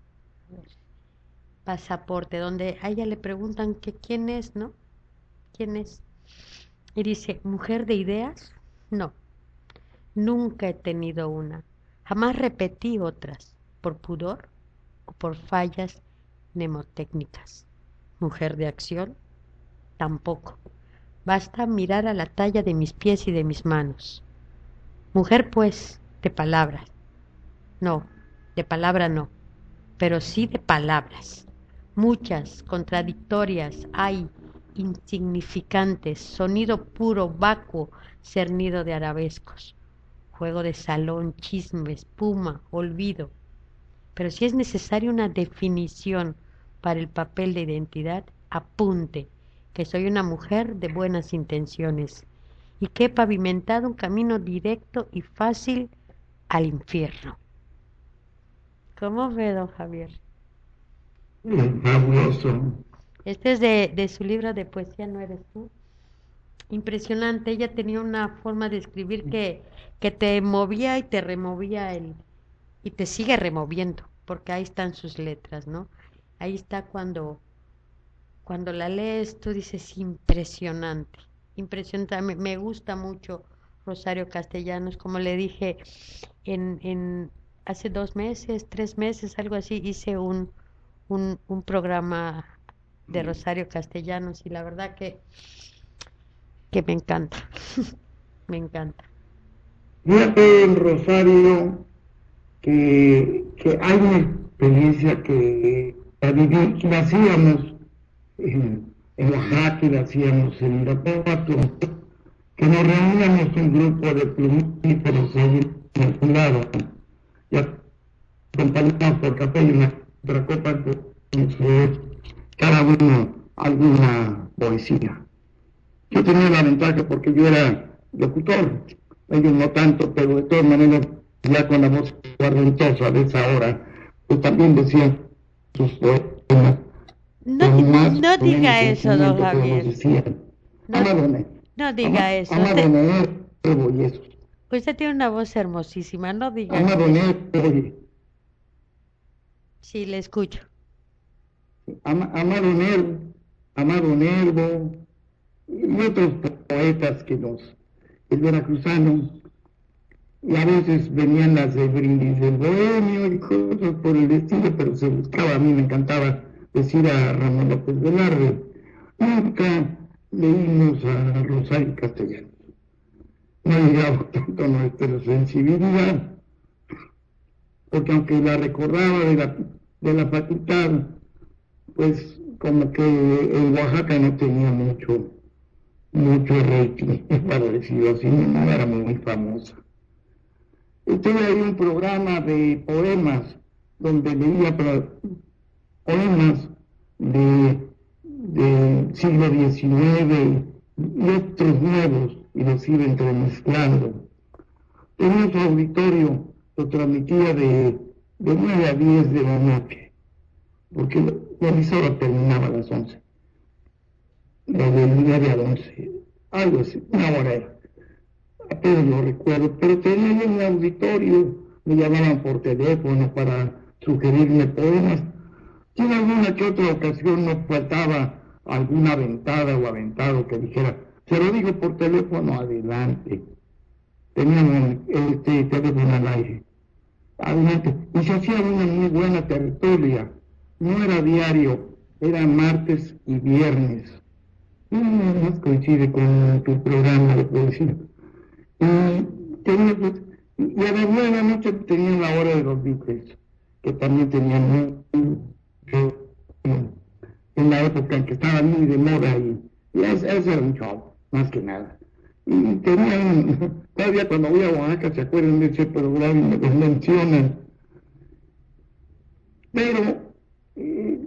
Pasaporte, donde a ella le preguntan que quién es, ¿no? ¿Quién es? Y dice, ¿mujer de ideas? No, nunca he tenido una. Jamás repetí otras, por pudor o por fallas mnemotécnicas. ¿Mujer de acción? Tampoco. Basta mirar a la talla de mis pies y de mis manos. Mujer, pues, de palabras. No, de palabra no, pero sí de palabras. Muchas, contradictorias, hay, insignificantes, sonido puro, vacuo, cernido de arabescos, juego de salón, chisme, espuma, olvido. Pero si es necesaria una definición para el papel de identidad, apunte que soy una mujer de buenas intenciones y que he pavimentado un camino directo y fácil al infierno. ¿Cómo ve, don Javier?
Fabuloso.
Este es de, de su libro de poesía, ¿no eres tú? Impresionante, ella tenía una forma de escribir que, que te movía y te removía el, y te sigue removiendo, porque ahí están sus letras, ¿no? Ahí está cuando, cuando la lees, tú dices impresionante, impresionante, me, me gusta mucho Rosario Castellanos, como le dije, en, en hace dos meses, tres meses, algo así, hice un, un, un programa de Rosario Castellanos y la verdad que, que me encanta, me encanta.
Fíjate en Rosario que, que hay una experiencia que la viví, que la hacíamos en, en Oaxaca, y la hacíamos en Irapuato, que nos reuníamos un grupo de plumíferos ahí en un lado, y acompañados por café y una otra copa, de cada uno alguna poesía. Yo tenía la ventaja porque yo era locutor, ellos no tanto, pero de todas maneras, ya con la voz guardentosa de esa hora, pues también decían sus poemas,
No,
con más
no
o menos
diga eso, don
sentimiento, pero nos
Javier.
decían,
No,
amado Néstor,
no diga
ama,
eso.
amado
Usted,
Néstor, y eso,
usted tiene una voz hermosísima. No diga
amado
eso.
Néstor,
Sí, le escucho.
ama, amado Nervo, amado Nervo, y otros poetas que nos, el veracruzano, y a veces venían las de Brindis del Bohemio y cosas por el estilo, pero se buscaba, a mí me encantaba decir a Ramón López Velarde, nunca leímos a Rosario Castellanos, no llegaba tanto a nuestra sensibilidad, porque aunque la recordaba de la, de la facultad, pues como que en Oaxaca no tenía mucho, mucho rating, para decirlo así, no era muy famosa. Tuve ahí un programa de poemas donde leía poemas de, de siglo diecinueve y otros nuevos y los iba entremezclando. En otro auditorio lo transmitía de, de nueve a diez de la noche, porque la emisora terminaba a las once, de nueve a once, algo así, una hora era. Apenas lo recuerdo, pero tenía un auditorio, me llamaban por teléfono para sugerirme poemas, y en alguna que otra ocasión no faltaba alguna aventada o aventado que dijera, se lo digo por teléfono, adelante. teníamos este teléfono al aire. Adelante. Y se hacía una muy buena tertulia. No era diario, era martes y viernes. No, no, no coincide con tu programa de poesía. Y, tenía, pues, y a las nueve de la noche tenían la hora de los Beatles, que también tenían mucho en la época en que estaban muy de moda y, y ese, ese era un show, más que nada. Y tenían, todavía cuando voy a Oaxaca se acuerdan de ese programa y me mencionan. Pero eh,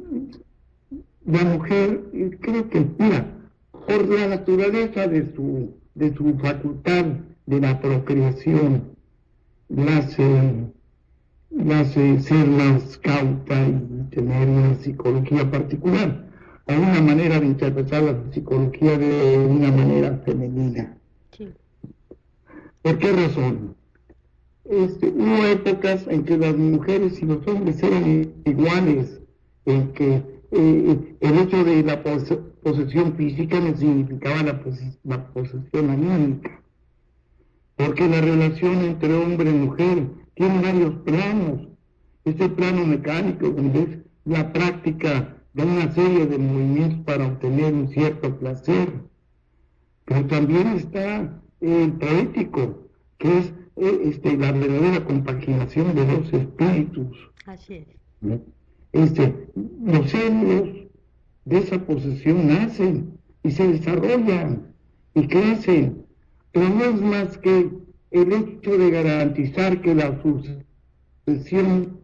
la mujer, eh, creo que, mira, por la naturaleza de su, de su facultad de la procreación, la hace, la hace ser más cauta y tener una psicología particular, a una manera de interpretar la psicología de una manera femenina.
Sí.
¿Por qué razón? Este, hubo épocas en que las mujeres y los hombres eran iguales, en que eh, el hecho de la pos posesión física no significaba la, pos la posesión anímica, porque la relación entre hombre y mujer tiene varios planos. Este plano mecánico, donde es la práctica de una serie de movimientos para obtener un cierto placer, pero también está el poético, que es eh, este, la verdadera compaginación de dos espíritus.
Así es.
¿No? Este, los celos de esa posesión nacen y se desarrollan y crecen, pero no es más que el hecho de garantizar que la sucesión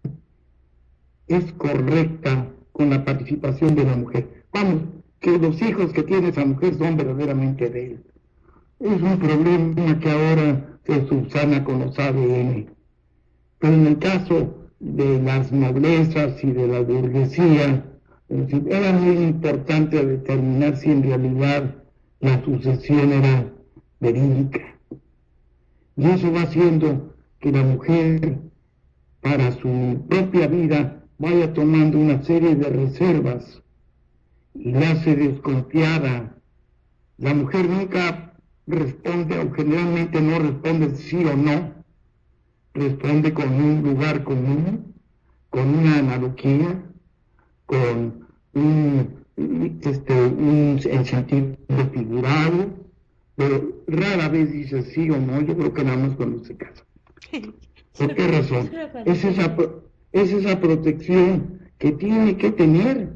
es correcta con la participación de la mujer. Vamos, que los hijos que tiene esa mujer son verdaderamente de él. Es un problema que ahora se subsana con los A D N. Pero en el caso de las noblezas y de la burguesía, era muy importante determinar si en realidad la sucesión era verídica. Y eso va haciendo que la mujer, para su propia vida, vaya tomando una serie de reservas y la hace desconfiada. La mujer nunca responde, o generalmente no responde sí o no, responde con un lugar común, con una analogía, con un, este, un sentido figurado, pero rara vez dice sí o no. Yo creo que nada más cuando se casa. ¿Por qué razón? Es esa, es esa protección que tiene que tener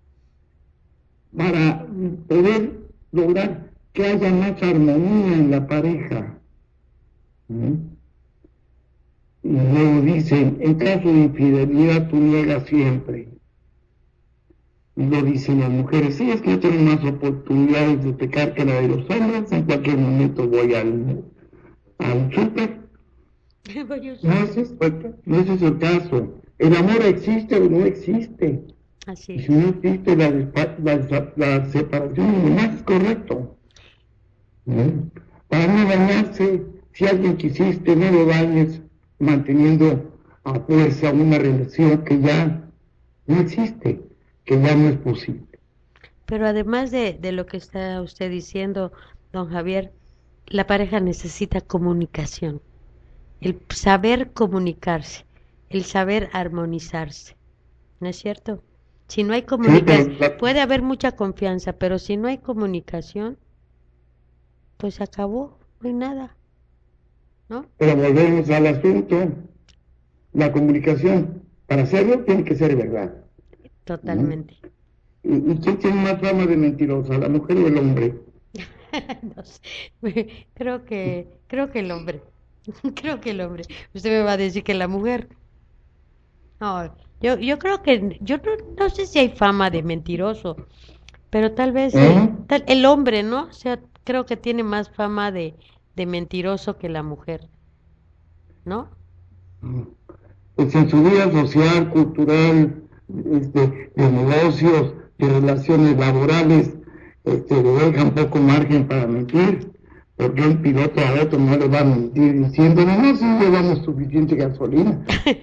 para poder lograr que haya más armonía en la pareja. ¿Sí? Y luego dicen, en caso de infidelidad tú niegas siempre. Y lo dicen las mujeres, sí, es que yo tengo más oportunidades de pecar que la de los hombres, en cualquier momento voy al, al súper. No, ese es, no ese es el caso. El amor existe o no existe.
Así
y
es.
si no existe la, la, la separación, lo más es correcto. ¿No? Para no dañarse, si alguien quisiste, no lo dañes manteniendo a fuerza una relación que ya no existe, que ya no es posible.
Pero además de, de lo que está usted diciendo, don Javier, la pareja necesita comunicación, el saber comunicarse, el saber armonizarse, ¿no es cierto? Si no hay
Sí,
comunicación,
pero,
puede haber mucha confianza, pero si no hay comunicación, pues acabó, no hay nada, ¿no?
pero volvemos al asunto, la comunicación, para hacerlo tiene que ser verdad. ¿No?
Totalmente.
¿Y, y quién tiene más fama de mentirosa, la mujer o el hombre?
No sé, creo que, creo que el hombre, creo que el hombre. Usted me va a decir que la mujer. No, yo, yo creo que, yo no, no sé si hay fama de mentiroso, pero tal vez eh,
¿Eh?
tal- el hombre, ¿no? O sea, creo que tiene más fama de, de mentiroso que la mujer, ¿no?
Pues en su vida social, cultural, este, de negocios, de relaciones laborales, este, le dejan poco margen para mentir, porque un piloto a otro no le va a mentir diciéndole, no, si llevamos suficiente gasolina.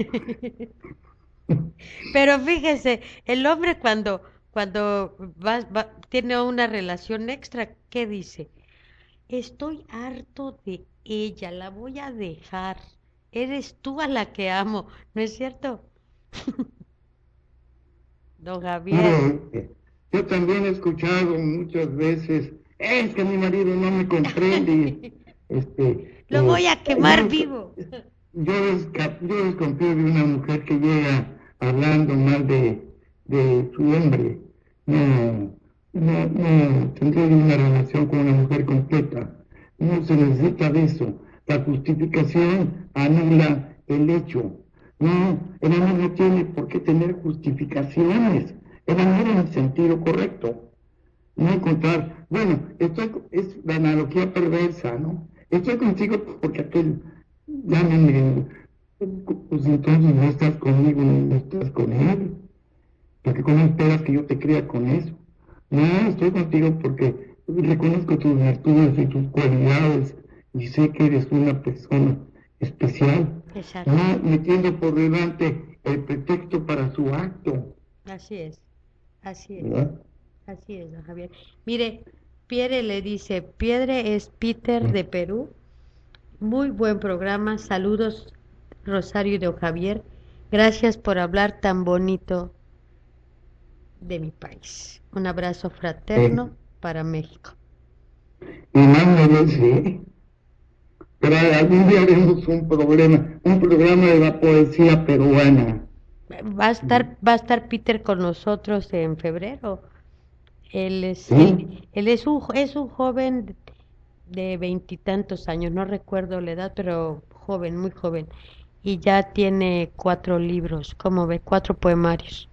Pero fíjese, el hombre cuando, cuando va, va- tiene una relación extra, ¿qué dice? Estoy harto de ella, la voy a dejar. Eres tú a la que amo, ¿no es cierto? Don Javier.
Mire, yo también he escuchado muchas veces, es que mi marido no me comprende. Este,
Lo
eh,
voy a quemar
yo,
vivo.
yo, desca- yo desconfío de una mujer que llega hablando mal de, de su hombre. No, no, no tendría yo una relación con una mujer completa. No se necesita de eso. La justificación anula el hecho. No, el amor no tiene por qué tener justificaciones. El amor en el sentido correcto. No encontrar, bueno, esto es la analogía perversa, ¿no? Estoy contigo porque aquel, llámame, pues entonces no estás conmigo, no estás con él. Porque cómo esperas que yo te crea con eso. No, estoy contigo porque reconozco tus virtudes y tus cualidades y sé que eres una persona especial.
Exacto.
No metiendo por delante el pretexto para su acto,
Así es, así es,
¿verdad?
así es, don Javier. Mire, Pierre le dice, Piedre es Peter de Perú. Muy buen programa. Saludos, Rosario y don Javier. Gracias por hablar tan bonito de mi país. Un abrazo
Eh,
fraterno para México.
y más merece, pero algún día haremos un problema, un programa de la poesía peruana.
Va a estar, va a estar Peter con nosotros en febrero. Él es, él,
¿Sí?
él es un, jo- es un joven de veintitantos años, no recuerdo la edad, pero joven, muy joven. Y ya tiene cuatro libros, como ve, cuatro poemarios.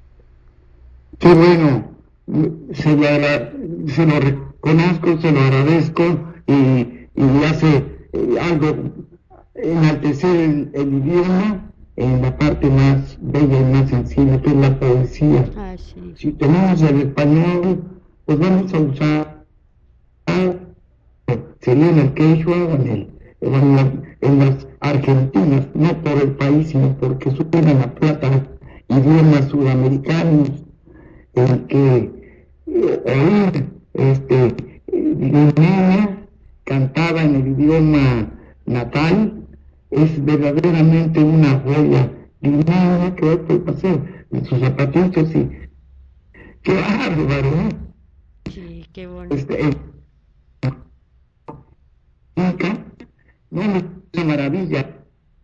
Qué bueno, se lo, agra- se lo reconozco, se lo agradezco y, y hace eh, algo, enaltecer el, el idioma en la parte más bella y más sensible que es la poesía.
Ah, sí,
Si tenemos el español, pues vamos a usar, sería en el quechua o en, el, en, la- en las argentinas, no por el país, sino porque suena la plata idiomas sudamericanos en que eh, oír este, niña cantaba en el idioma natal es verdaderamente una joya. Y niña que va por el paseo en sus zapatitos y qué bárbaro, ¿eh?
sí, qué bonito.
Este, eh, nunca, no, es una maravilla.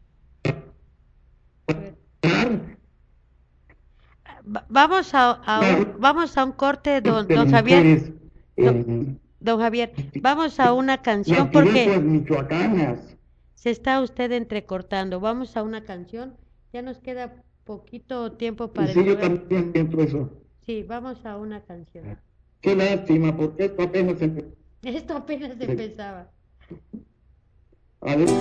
Bueno,
Claro,
va- vamos a, a un,
claro,
vamos a un corte, don,
de
don Javier.
mujeres
Do-
en
don Javier, vamos a una
las
canción porque
diversas michoacanas.
se está usted entrecortando. Vamos a una canción. Ya nos queda poquito tiempo para el
Sí, yo
programa.
también siento eso.
Sí, vamos a una canción.
Qué lástima, porque esto apenas empezó.
Esto apenas empezaba.
A ver.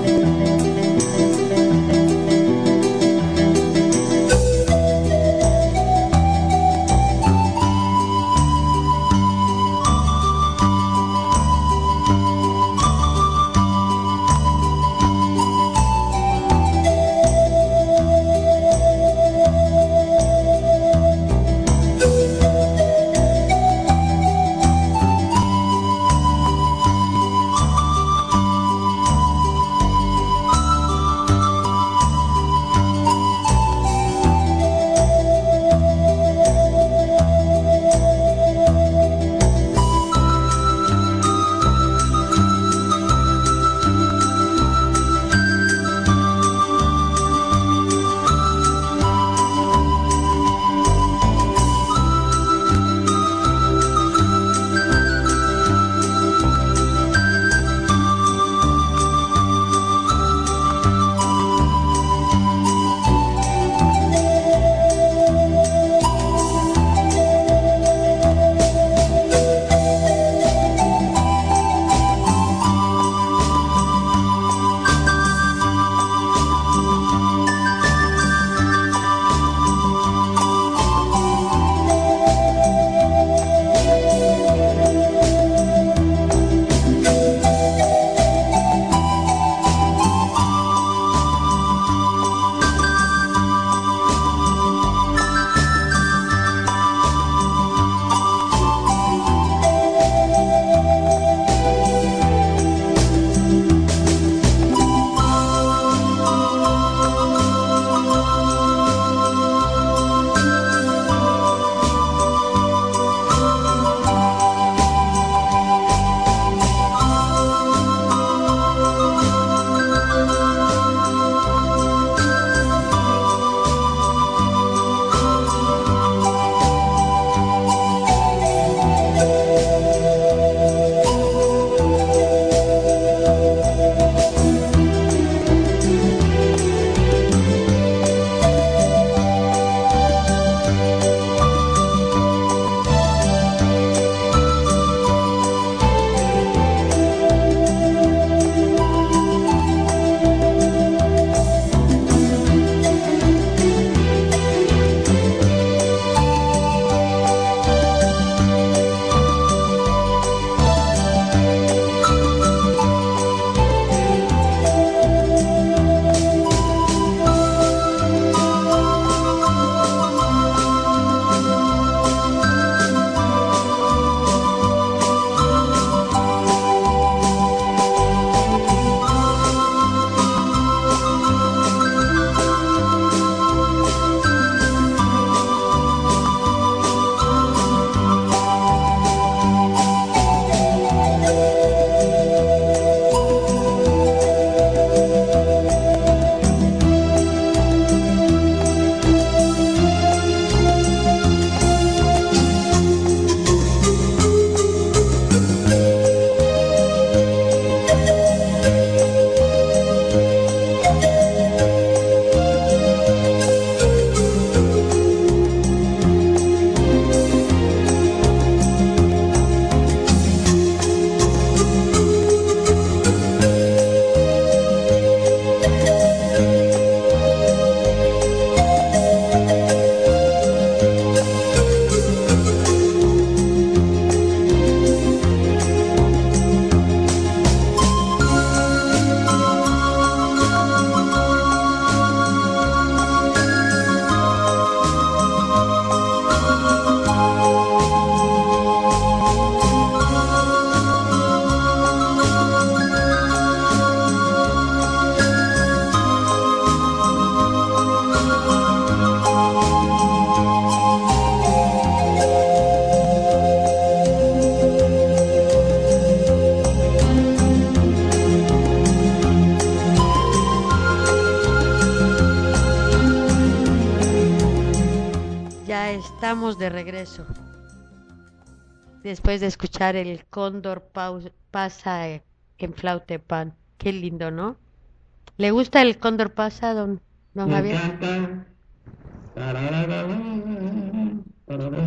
estamos de regreso. Después de escuchar el cóndor pau- pasa eh, en Flautepan. Qué lindo, ¿no? ¿Le gusta el cóndor pasa, don, don
Me
Javier?
encanta. Tararara, tararara,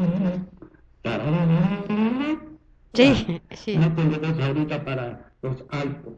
tararara. Ya,
Sí, sí.
no tenemos ahorita para los altos.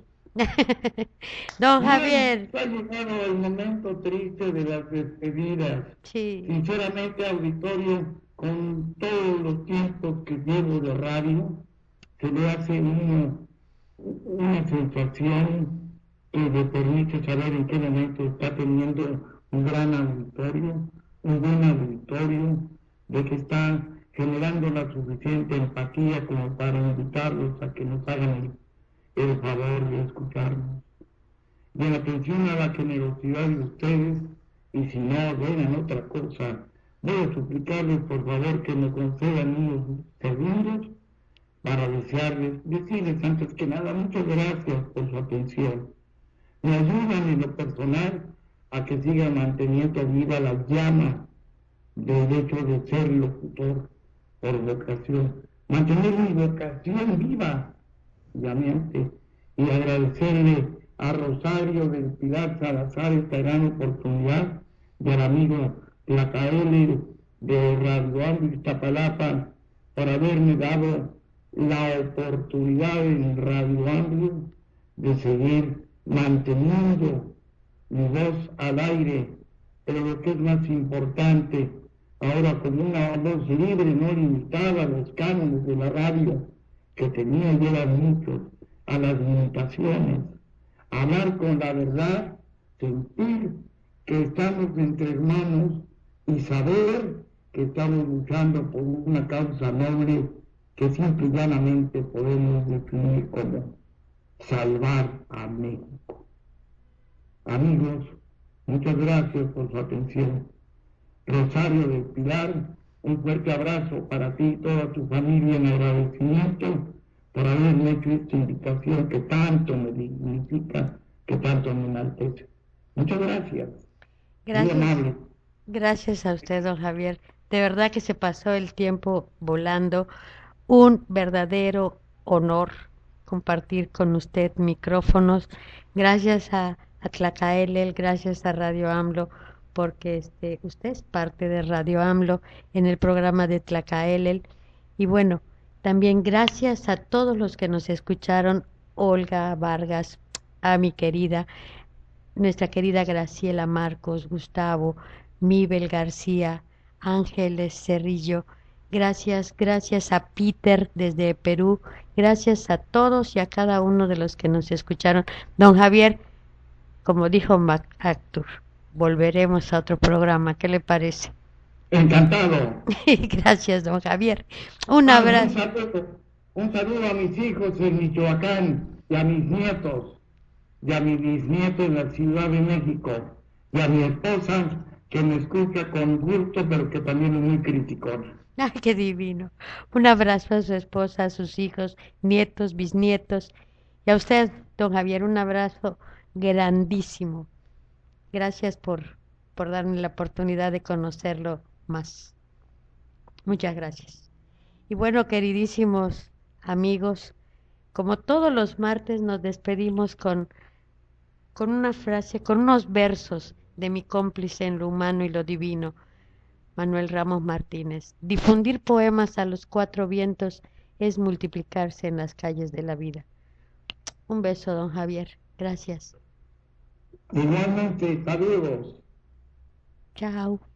Don
Bien,
Javier,
ha llegado el momento triste de las despedidas.
sí.
Sinceramente, auditorio, con todos los tiempos que llevo de radio, se le hace uno una sensación que le permite saber en qué momento está teniendo un gran auditorio, un buen auditorio, de que está generando la suficiente empatía como para invitarlos a que nos hagan el, el favor de escucharnos. Y en atención a la generosidad de ustedes, y si no ordenan otra cosa, voy a suplicarles por favor que me concedan unos segundos para desearles, decirles antes que nada muchas gracias por su atención. Me ayudan en lo personal a que siga manteniendo viva la llama del hecho de ser locutor por vocación. Mantener mi vocación viva, obviamente, y agradecerle a Rosario del Pilar Salazar esta gran oportunidad, y al amigo Tlacaele de Radio Ambi Iztapalapa por haberme dado la oportunidad en Radio Ambi de seguir manteniendo mi voz al aire, pero lo que es más importante, ahora como una voz libre, no limitada a los cánones de la radio, que tenía y eran muchos, a las limitaciones, hablar con la verdad, sentir que estamos entre hermanos y saber que estamos luchando por una causa noble que simple y llanamente podemos definir como salvar a México. Amigos, muchas gracias por su atención. Rosario del Pilar, un fuerte abrazo para ti y toda tu familia en agradecimiento por haberme hecho esta invitación que tanto me dignifica, que tanto me enaltece. Muchas gracias. Muy
Gracias.
amable.
Gracias a usted, don Javier. De verdad que se pasó el tiempo volando. Un verdadero honor compartir con usted micrófonos. Gracias a, a Tlacaelel, gracias a Radio AMLO, porque este, usted es parte de Radio AMLO en el programa de Tlacaelel. Y bueno, también gracias a todos los que nos escucharon, Olga Vargas, a mi querida, nuestra querida Graciela Marcos, Gustavo, Mibel García, Ángeles Cerrillo. Gracias, gracias a Peter desde Perú, gracias a todos y a cada uno de los que nos escucharon. Don Javier, como dijo MacArthur, volveremos a otro programa, ¿qué le parece?
Encantado.
Gracias, don Javier. Un
Ah, y un
abrazo.
saludo, un saludo a mis hijos en Michoacán y a mis nietos y a mi bisnieto en la Ciudad de México y a mi esposa que me escucha con gusto pero que también es muy criticona.
Ay, qué divino. Un abrazo a su esposa, a sus hijos, nietos, bisnietos. Y a usted, don Javier, un abrazo grandísimo. Gracias por, por darme la oportunidad de conocerlo más. Muchas gracias. Y bueno, queridísimos amigos, como todos los martes nos despedimos con, con una frase, con unos versos de mi cómplice en lo humano y lo divino, Manuel Ramos Martínez. Difundir poemas a los cuatro vientos es multiplicarse en las calles de la vida. Un beso, don Javier. Gracias.
Igualmente, saludos.
Chao.